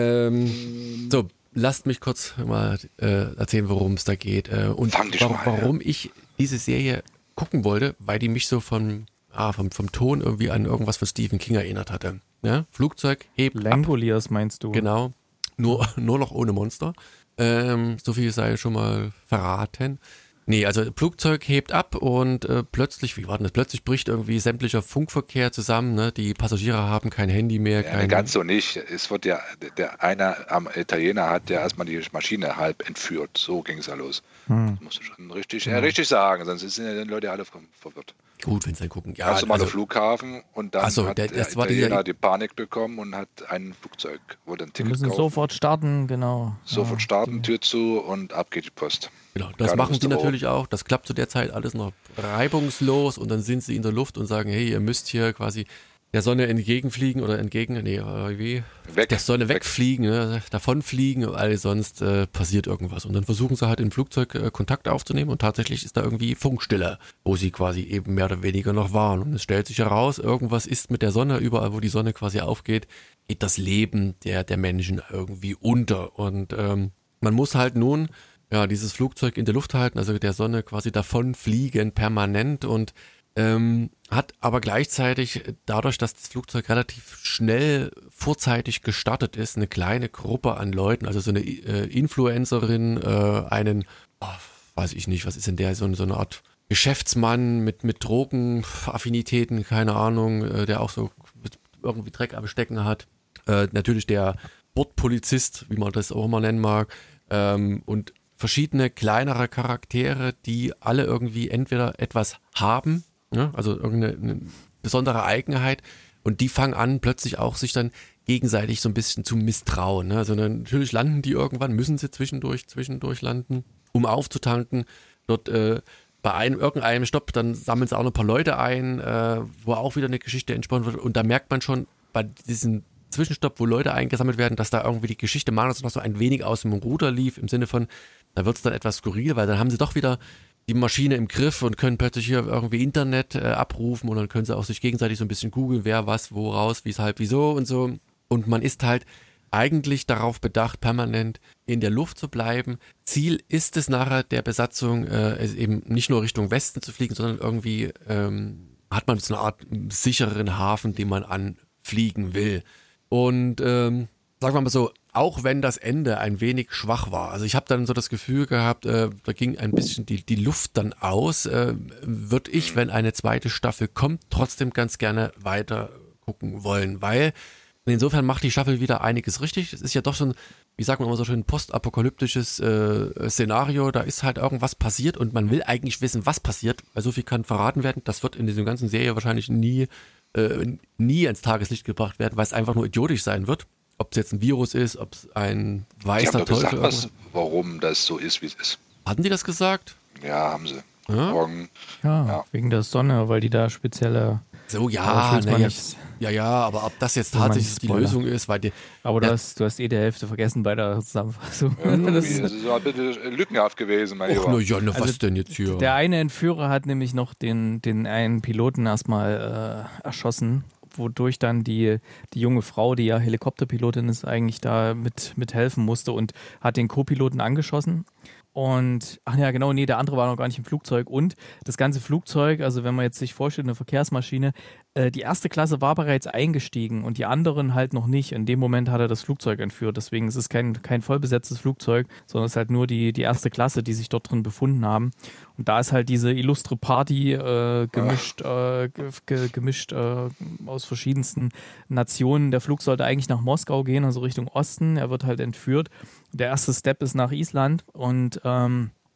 Ähm, so, lasst mich kurz mal äh, erzählen, worum es da geht. Äh, und Fang dich wa- mal, warum ich diese Serie gucken wollte, weil die mich so von, ah, vom, vom Ton irgendwie an irgendwas von Stephen King erinnert hatte. Ja? Flugzeug hebt ab. Langoliers meinst du? Genau. Nur, nur noch ohne Monster. Ähm, so viel sei schon mal verraten. Nee, also Flugzeug hebt ab und äh, plötzlich, wie war denn das? Plötzlich bricht irgendwie sämtlicher Funkverkehr zusammen. Ne? Die Passagiere haben kein Handy mehr. Ja, kein, ganz so nicht. Es wird ja, der einer am Italiener hat ja erstmal die Maschine halb entführt. So ging es ja los. Hm. Das musst du schon richtig, äh, richtig sagen, sonst sind ja die Leute alle ver- verwirrt. Gut, wenn sie dann gucken. Ja, Erst mal also, der Flughafen und dann Ach so, hat der- der, das war Italiener dieser- die Panik bekommen und hat ein Flugzeug, wurde ein Wir Ticket müssen kaufen, sofort starten, genau. sofort Ja, starten, die- Tür zu und ab geht die Post. genau, das Keiner machen die wusste, warum. natürlich auch. Das klappt zu der Zeit alles noch reibungslos und dann sind sie in der Luft und sagen, hey, ihr müsst hier quasi der Sonne entgegenfliegen oder entgegen, nee, äh, wie? Weg. Der Sonne Weg. wegfliegen, ne, davonfliegen, weil sonst äh, passiert irgendwas. Und dann versuchen sie halt im Flugzeug äh, Kontakt aufzunehmen und tatsächlich ist da irgendwie Funkstille, wo sie quasi eben mehr oder weniger noch waren. Und es stellt sich heraus, irgendwas ist mit der Sonne, überall wo die Sonne quasi aufgeht, geht das Leben der, der Menschen irgendwie unter. Und ähm, man muss halt nun ja dieses Flugzeug in der Luft halten, also der Sonne quasi davonfliegen permanent und ähm, hat aber gleichzeitig dadurch, dass das Flugzeug relativ schnell vorzeitig gestartet ist, eine kleine Gruppe an Leuten, also so eine äh, Influencerin, äh, einen, oh, weiß ich nicht, was ist denn der, so, so eine Art Geschäftsmann mit, mit Drogenaffinitäten, keine Ahnung, äh, der auch so irgendwie Dreck am Stecken hat. Äh, natürlich der Bordpolizist, wie man das auch immer nennen mag, ähm, und verschiedene kleinere Charaktere, die alle irgendwie entweder etwas haben, ne, also irgendeine eine besondere Eigenheit und die fangen an plötzlich auch sich dann gegenseitig so ein bisschen zu misstrauen. Ne? Also natürlich landen die irgendwann, müssen sie zwischendurch, zwischendurch landen, um aufzutanken. Dort äh, bei einem, irgendeinem Stopp, dann sammeln sie auch noch ein paar Leute ein, äh, wo auch wieder eine Geschichte entsponnen wird und da merkt man schon bei diesem Zwischenstopp, wo Leute eingesammelt werden, dass da irgendwie die Geschichte meines noch so ein wenig aus dem Ruder lief, im Sinne von, da wird es dann etwas skurril, weil dann haben sie doch wieder die Maschine im Griff und können plötzlich hier irgendwie Internet äh, abrufen und dann können sie auch sich gegenseitig so ein bisschen googeln, wer was, woraus, weshalb, wieso und so. Und man ist halt eigentlich darauf bedacht, permanent in der Luft zu bleiben. Ziel ist es nachher der Besatzung, äh, es eben nicht nur Richtung Westen zu fliegen, sondern irgendwie ähm, hat man so eine Art sichereren Hafen, den man anfliegen will. Und ähm, sagen wir mal so, auch wenn das Ende ein wenig schwach war, also ich habe dann so das Gefühl gehabt, äh, da ging ein bisschen die, die Luft dann aus, äh, würde ich, wenn eine zweite Staffel kommt, trotzdem ganz gerne weiter gucken wollen, weil insofern macht die Staffel wieder einiges richtig. Es ist ja doch so ein, wie sagt man immer so schön, postapokalyptisches äh, Szenario, da ist halt irgendwas passiert und man will eigentlich wissen, was passiert, weil so viel kann verraten werden, das wird in dieser ganzen Serie wahrscheinlich nie äh, nie ans Tageslicht gebracht werden, weil es einfach nur idiotisch sein wird. Ob es jetzt ein Virus ist, ob es ein Die weißer haben doch Teufel gesagt, ist. was, warum das so ist, wie es ist. Hatten die das gesagt? Ja, haben sie. Ja? Morgen. Ja, Ja. wegen der Sonne, weil die da spezielle. So, Aber ja, ich will's na, mal ja, nicht- ja, ja, aber ob das jetzt will mal tatsächlich nicht die spoilern. Lösung ist, weil die, Aber du, Ja. hast, du hast eh die Hälfte vergessen bei der Zusammenfassung. Irgendwie, Das- das ist aber bitte lückenhaft gewesen, mein ach, Lieber. na ja, na, was Also, denn jetzt hier? Der eine Entführer hat nämlich noch den, den einen Piloten erstmal äh, erschossen, wodurch dann die, die junge Frau, die ja Helikopterpilotin ist, eigentlich da mit, mit helfen musste und hat den Co-Piloten angeschossen. Und, ach ja, genau, nee, der andere war noch gar nicht im Flugzeug. Und das ganze Flugzeug, also wenn man jetzt sich vorstellt, eine Verkehrsmaschine, äh, die erste Klasse war bereits eingestiegen und die anderen halt noch nicht. In dem Moment hat er das Flugzeug entführt. Deswegen ist es kein, kein vollbesetztes Flugzeug, sondern es ist halt nur die, die erste Klasse, die sich dort drin befunden haben. Und da ist halt diese illustre Party äh, gemischt, äh, ge, ge, gemischt äh, aus verschiedensten Nationen. Der Flug sollte eigentlich nach Moskau gehen, also Richtung Osten. Er wird halt entführt. Der erste Step ist nach Island und ähm,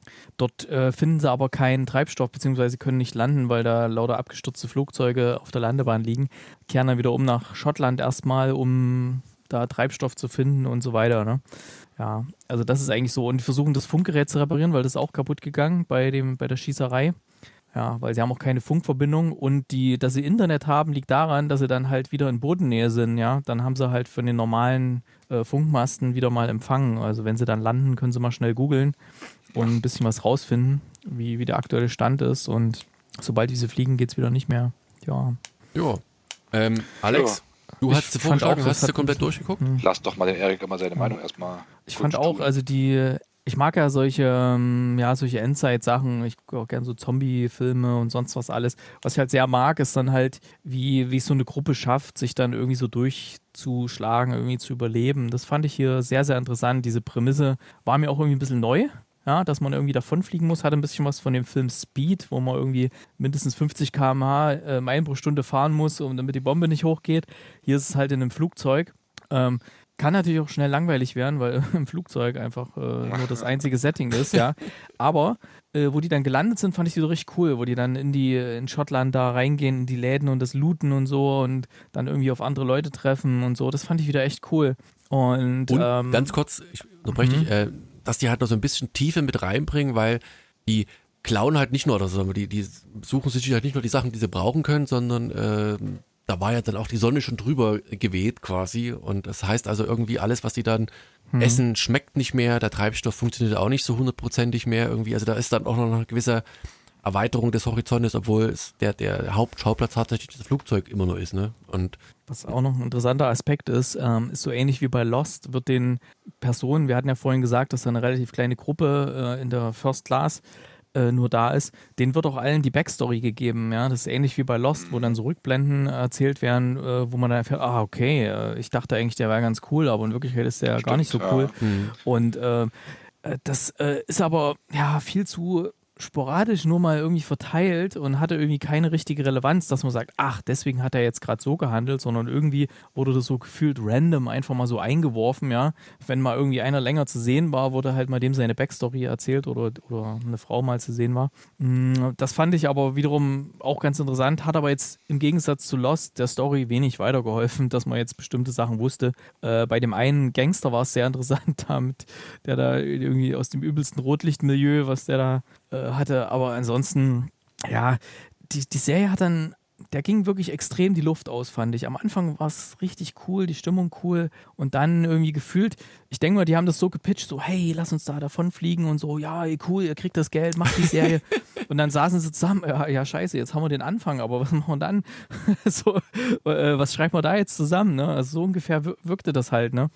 Dort äh, finden sie aber keinen Treibstoff, beziehungsweise können nicht landen, weil da lauter abgestürzte Flugzeuge auf der Landebahn liegen. Kehren dann wieder um nach Schottland erstmal, um da Treibstoff zu finden und so weiter. Ne? Ja, also das ist eigentlich so. Und die versuchen das Funkgerät zu reparieren, weil das ist auch kaputt gegangen bei, dem, bei der Schießerei. Ja, weil sie haben auch keine Funkverbindung und die, dass sie Internet haben, liegt daran, dass sie dann halt wieder in Bodennähe sind, ja. Dann haben sie halt von den normalen äh, Funkmasten wieder mal Empfang. Also wenn sie dann landen, können sie mal schnell googeln und ein bisschen was rausfinden, wie, wie der aktuelle Stand ist. Und sobald diese fliegen, geht's wieder nicht mehr. Ja. Ja. Ähm, Alex, Ja. du Ich hast sie fand vorgeschlagen, auch, das hast du hat komplett mich- durchgeguckt? Hm. Lass doch mal den Erik immer seine Meinung erstmal. Ich fand kundtun. auch, also die, ich mag ja solche, ähm, ja, solche Endzeit-Sachen. Ich gucke auch gerne so Zombie-Filme und sonst was alles. Was ich halt sehr mag, ist dann halt, wie, wie es so eine Gruppe schafft, sich dann irgendwie so durchzuschlagen, irgendwie zu überleben. Das fand ich hier sehr, sehr interessant. Diese Prämisse war mir auch irgendwie ein bisschen neu. Ja, dass man irgendwie davonfliegen muss, hatte ein bisschen was von dem Film Speed, wo man irgendwie mindestens fünfzig Kilometer pro Stunde äh, Meilen pro Stunde fahren muss, um, damit die Bombe nicht hochgeht. Hier ist es halt in einem Flugzeug. Ähm, kann natürlich auch schnell langweilig werden, weil im Flugzeug einfach äh, nur das einzige Setting ist, ja. Aber äh, wo die dann gelandet sind, fand ich die so richtig cool, wo die dann in die in Schottland da reingehen, in die Läden und das looten und so und dann irgendwie auf andere Leute treffen und so. Das fand ich wieder echt cool. Und, Und ähm, ganz kurz, ich unterbreche dich, äh, dass die halt noch so ein bisschen Tiefe mit reinbringen, weil die klauen halt nicht nur, oder so, die, die suchen sich halt nicht nur die Sachen, die sie brauchen können, sondern äh, da war ja dann auch die Sonne schon drüber geweht quasi und das heißt also irgendwie alles, was die dann Mhm. essen, schmeckt nicht mehr, der Treibstoff funktioniert auch nicht so hundertprozentig mehr irgendwie, also da ist dann auch noch eine gewisse Erweiterung des Horizontes, obwohl es der, der Hauptschauplatz tatsächlich das Flugzeug immer nur ist, ne? Und was auch noch ein interessanter Aspekt ist, ähm, ist so ähnlich wie bei Lost, wird den Personen, wir hatten ja vorhin gesagt, dass da eine relativ kleine Gruppe äh, in der First Class äh, nur da ist, denen wird auch allen die Backstory gegeben, ja, das ist ähnlich wie bei Lost, wo dann so Rückblenden erzählt werden, äh, wo man dann erfährt, ah, okay, äh, ich dachte eigentlich, der wäre ganz cool, aber in Wirklichkeit ist der gar nicht so Stimmt, cool. ja. hm. Und äh, äh, das äh, ist aber ja viel zu sporadisch nur mal irgendwie verteilt und hatte irgendwie keine richtige Relevanz, dass man sagt, ach, deswegen hat er jetzt gerade so gehandelt, sondern irgendwie wurde das so gefühlt random einfach mal so eingeworfen, ja. Wenn mal irgendwie einer länger zu sehen war, wurde halt mal dem seine Backstory erzählt oder, oder eine Frau mal zu sehen war. Das fand ich aber wiederum auch ganz interessant, hat aber jetzt im Gegensatz zu Lost der Story wenig weitergeholfen, dass man jetzt bestimmte Sachen wusste. Äh, bei dem einen Gangster war es sehr interessant, damit, der da irgendwie aus dem übelsten Rotlichtmilieu, was der da äh, hatte, aber ansonsten, ja, die, die Serie hat dann, der ging wirklich extrem die Luft aus, fand ich. Am Anfang war es richtig cool, die Stimmung cool und dann irgendwie gefühlt, ich denke mal, die haben das so gepitcht, so, hey, lass uns da davon fliegen und so, ja, cool, ihr kriegt das Geld, macht die Serie. Und dann saßen sie zusammen, ja, ja, scheiße, jetzt haben wir den Anfang, aber was machen wir dann? so, äh, was schreiben wir da jetzt zusammen, ne? Also so ungefähr wir- wirkte das halt, ne?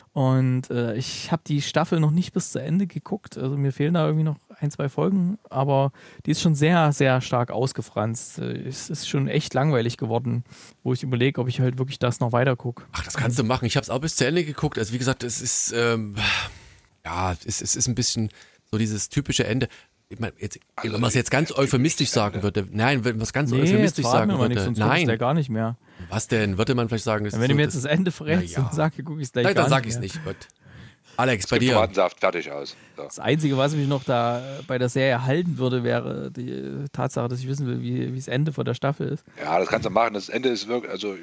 Und äh, ich habe die Staffel noch nicht bis zu Ende geguckt. Also mir fehlen da irgendwie noch ein, zwei Folgen. Aber die ist schon sehr, sehr stark ausgefranst. Äh, Es ist schon echt langweilig geworden, wo ich überlege, ob ich halt wirklich das noch weiter gucke. Ach, das kannst du machen. Ich habe es auch bis zu Ende geguckt. Also wie gesagt, es ist ähm, ja, es, es ist ein bisschen so dieses typische Ende. Ich meine, jetzt, Also, wenn man es jetzt ganz ich- euphemistisch ich- sagen würde, nein, wenn man es ganz Nee, jetzt euphemistisch verrat sagen mir mal nichts, würde, sonst guck ich der nein, gar nicht mehr. was denn, würde man vielleicht sagen, das Wenn ist du so mir jetzt das, das Ende verrätst Na ja. und sagst, gucke ich es gleich nein, gar dann sag nicht ich es mehr. nicht, gut. Alex, Es bei gibt dir. Tomatensaft, fertig aus. So. Das Einzige, was mich noch da äh, bei der Serie halten würde, wäre die äh, Tatsache, dass ich wissen will, wie, wie das Ende von der Staffel ist. Ja, das kannst du machen. Das Ende ist wirklich, also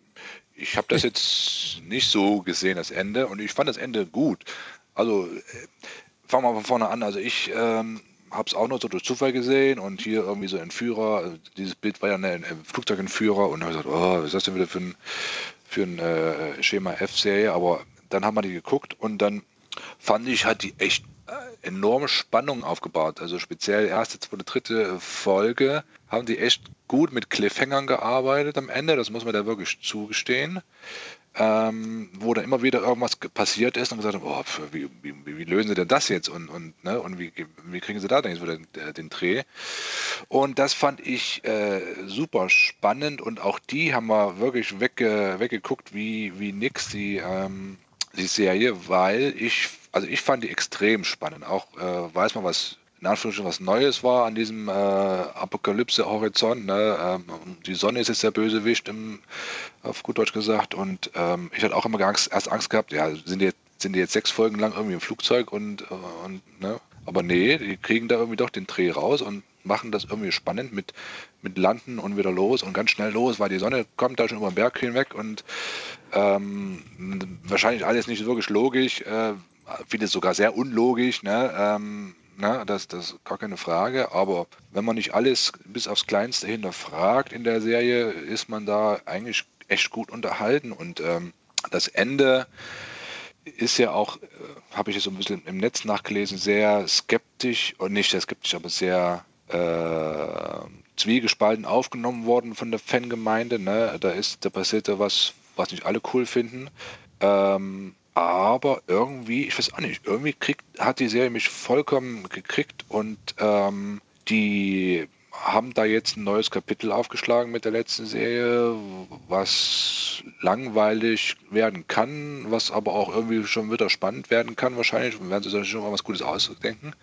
ich habe das jetzt nicht so gesehen, das Ende, und ich fand das Ende gut. Also äh, fangen wir mal von vorne an. Also ich ähm, habe es auch nur so durch Zufall gesehen und hier irgendwie so Entführer, also dieses Bild war ja ein, ein Flugzeugentführer und dann habe ich gesagt, oh, was ist das denn wieder für ein, für ein äh, Schema F-Serie, aber dann haben wir die geguckt und dann fand ich, hat die echt äh, enorme Spannung aufgebaut. Also speziell erste, zweite, dritte Folge haben die echt gut mit Cliffhangern gearbeitet am Ende, das muss man da wirklich zugestehen. Ähm, wo dann immer wieder irgendwas ge- passiert ist und gesagt haben, oh, pf, wie, wie, wie lösen sie denn das jetzt und, und, ne, und wie, wie kriegen sie da denn jetzt wieder den, äh, den Dreh? Und das fand ich äh, super spannend und auch die haben wir wirklich wegge, weggeguckt wie, wie nix, die, ähm, die Serie, weil ich, also ich fand die extrem spannend. Auch äh, weiß man, was in Anführungsstrichen was Neues war an diesem äh, Apokalypse-Horizont. Ne? Ähm, die Sonne ist jetzt der Bösewicht, im, auf gut Deutsch gesagt. Und ähm, ich hatte auch immer Angst, erst Angst gehabt, ja, sind die, jetzt, sind die jetzt sechs Folgen lang irgendwie im Flugzeug und, äh, und ne? Aber nee, die kriegen da irgendwie doch den Dreh raus und machen das irgendwie spannend mit, mit Landen und wieder los und ganz schnell los, weil die Sonne kommt da schon über den Berg hinweg und ähm, wahrscheinlich alles nicht wirklich logisch, äh, vieles sogar sehr unlogisch, ne? Ähm, ne? Das, das ist gar keine Frage, aber wenn man nicht alles bis aufs Kleinste hinterfragt in der Serie, ist man da eigentlich echt gut unterhalten und ähm, das Ende ist ja auch, äh, habe ich jetzt so ein bisschen im Netz nachgelesen, sehr skeptisch, und nicht sehr skeptisch, aber sehr äh, zwiegespalten aufgenommen worden von der Fangemeinde. Ne? Da ist, da passiert ja was, was nicht alle cool finden. Ähm, aber irgendwie, ich weiß auch nicht, irgendwie kriegt, hat die Serie mich vollkommen gekriegt und ähm, die haben da jetzt ein neues Kapitel aufgeschlagen mit der letzten Serie, was langweilig werden kann, was aber auch irgendwie schon wieder spannend werden kann wahrscheinlich. Und werden sie sich schon mal was Gutes ausdenken.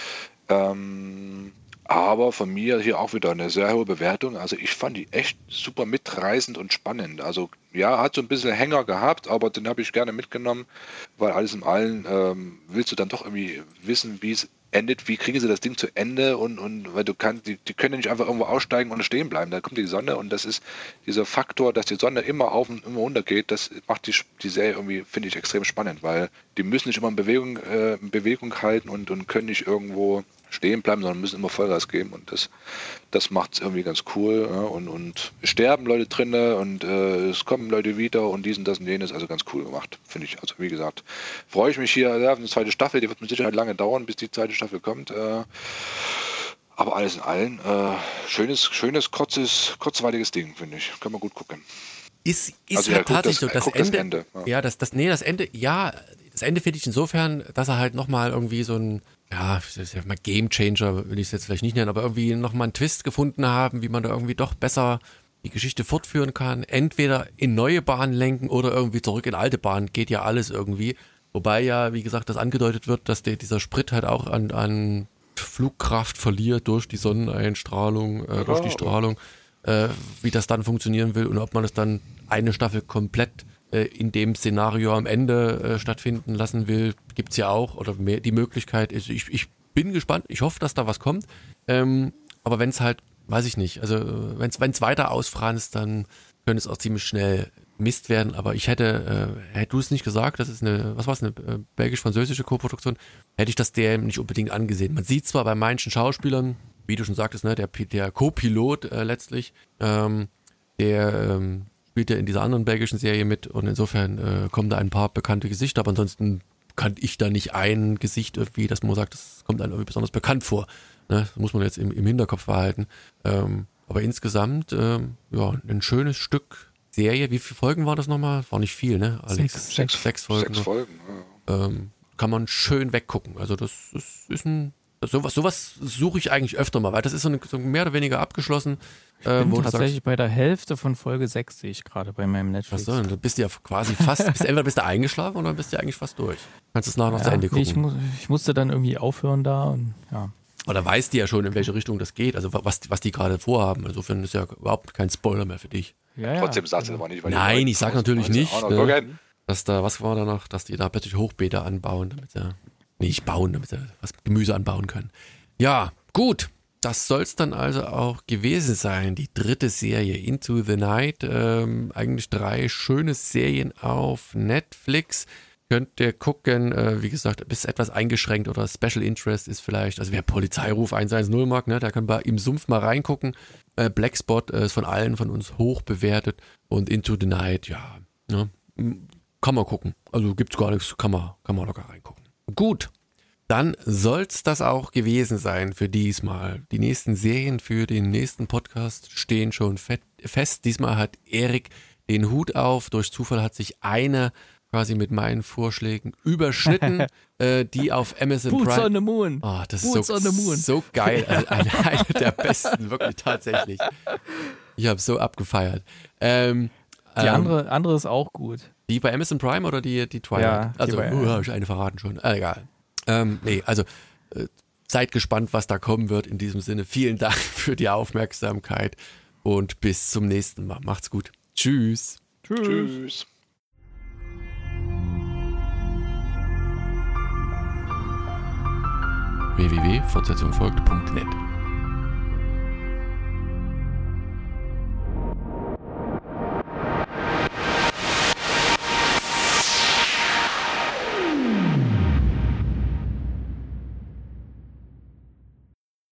Ähm, aber von mir hier auch wieder eine sehr hohe Bewertung. Also ich fand die echt super mitreißend und spannend. Also ja, hat so ein bisschen Hänger gehabt, aber den habe ich gerne mitgenommen, weil alles in allem ähm, willst du dann doch irgendwie wissen, wie es endet, wie kriegen sie das Ding zu Ende und, und weil du kannst, die, die können ja nicht einfach irgendwo aussteigen und stehen bleiben. Da kommt die Sonne und das ist dieser Faktor, dass die Sonne immer auf und immer runter geht, das macht die, die Serie irgendwie, finde ich, extrem spannend, weil die müssen nicht immer in Bewegung, äh, in Bewegung halten und, und können nicht irgendwo stehen bleiben, sondern müssen immer Vollgas geben und das, das macht es irgendwie ganz cool. Ja, und, und es sterben Leute drinne und äh, es kommen Leute wieder und dies und das und jenes, also ganz cool gemacht, finde ich. Also wie gesagt, freue ich mich hier ja, auf eine zweite Staffel, die wird mit Sicherheit lange dauern, bis die zweite Staffel kommt. Äh, aber alles in allem, äh, schönes, schönes, kurzes, kurzweiliges Ding, finde ich. Kann man gut gucken. Ist, ist also, halt ja, tatsächlich das, so, das Ende, das Ende. Ja, ja, das, das, nee, das Ende, ja, das Ende finde ich insofern, dass er halt nochmal irgendwie so ein, ja, ich sag mal Game Changer, will ich es jetzt vielleicht nicht nennen, aber irgendwie nochmal einen Twist gefunden haben, wie man da irgendwie doch besser die Geschichte fortführen kann. Entweder in neue Bahnen lenken oder irgendwie zurück in alte Bahnen, geht ja alles irgendwie. Wobei ja, wie gesagt, das angedeutet wird, dass der, dieser Sprit halt auch an, an Flugkraft verliert durch die Sonneneinstrahlung, äh, durch die Strahlung, äh, wie das dann funktionieren will und ob man es dann eine Staffel komplett äh, in dem Szenario am Ende äh, stattfinden lassen will, gibt's ja auch, oder mehr, die Möglichkeit ist, ich, ich bin gespannt, ich hoffe, dass da was kommt, ähm, aber wenn es halt, weiß ich nicht, also wenn es weiter ausfranst, dann könnte es auch ziemlich schnell Mist werden, aber ich hätte, äh, hätte du es nicht gesagt, das ist eine, was war es, eine äh, belgisch-französische Co-Produktion, hätte ich das der nicht unbedingt angesehen. Man sieht zwar bei manchen Schauspielern, wie du schon sagtest, ne, der, der Co-Pilot äh, letztlich, ähm, der ähm, spielt ja in dieser anderen belgischen Serie mit und insofern äh, kommen da ein paar bekannte Gesichter, aber ansonsten kannte ich da nicht ein Gesicht irgendwie, dass man sagt, das kommt einem irgendwie besonders bekannt vor. Ne? Das muss man jetzt im, im Hinterkopf behalten. Ähm, aber insgesamt, ähm, ja, ein schönes Stück Serie. Wie viele Folgen war das nochmal? War nicht viel, ne, Alex? Sechs, sechs, sechs Folgen. Sechs Folgen, ja. ähm, kann man schön weggucken. Also das, das ist ein, das, sowas, sowas suche ich eigentlich öfter mal, weil das ist so, eine, so mehr oder weniger abgeschlossen. Ich bin äh, tatsächlich sagst, bei der Hälfte von Folge sechs, sehe ich gerade bei meinem Netflix. Achso, du bist ja quasi fast, bist, entweder bist du eingeschlafen oder bist du eigentlich fast durch. Kannst du es nachher noch ja, zu Ende gucken. Ich, mu- ich musste dann irgendwie aufhören da und ja. Oder weißt du ja schon, in welche Richtung das geht, also was, was die gerade vorhaben. Insofern ist ja überhaupt kein Spoiler mehr für dich. Ja, ja. Trotzdem sagst du aber nicht, weil Nein, ich sag natürlich nicht, ne, dass da, was war da noch, dass die da plötzlich Hochbeete anbauen, damit sie, nicht bauen, damit sie was Gemüse anbauen können. Ja, gut, das soll's dann also auch gewesen sein, die dritte Serie, Into the Night, ähm, eigentlich drei schöne Serien auf Netflix. Könnt ihr gucken, äh, wie gesagt, ist etwas eingeschränkt oder Special Interest ist vielleicht, also wer Polizeiruf eins eins null mag, ne, der kann bei im Sumpf mal reingucken. Äh, Blackspot äh, ist von allen von uns hoch bewertet und Into the Night, ja, ne, kann man gucken. Also gibt's gar nichts, kann man, kann man locker reingucken. Gut, dann soll's das auch gewesen sein für diesmal. Die nächsten Serien für den nächsten Podcast stehen schon fett, fest. Diesmal hat Erik den Hut auf. Durch Zufall hat sich eine quasi mit meinen Vorschlägen überschnitten, äh, die auf Amazon Boots Prime. on the Moon. Oh, das Boots ist so, so geil. Also eine, eine der besten, wirklich tatsächlich. Ich habe so abgefeiert. Ähm, die ähm, andere, andere ist auch gut. Die bei Amazon Prime oder die, die Twilight? Ja, die also, bei, uh, habe ich eine verraten schon. Ah, egal. Ähm, nee, also äh, seid gespannt, was da kommen wird. In diesem Sinne, vielen Dank für die Aufmerksamkeit und bis zum nächsten Mal. Macht's gut. Tschüss. Tschüss. Tschüss. w w w punkt fortsetzung folgt punkt net.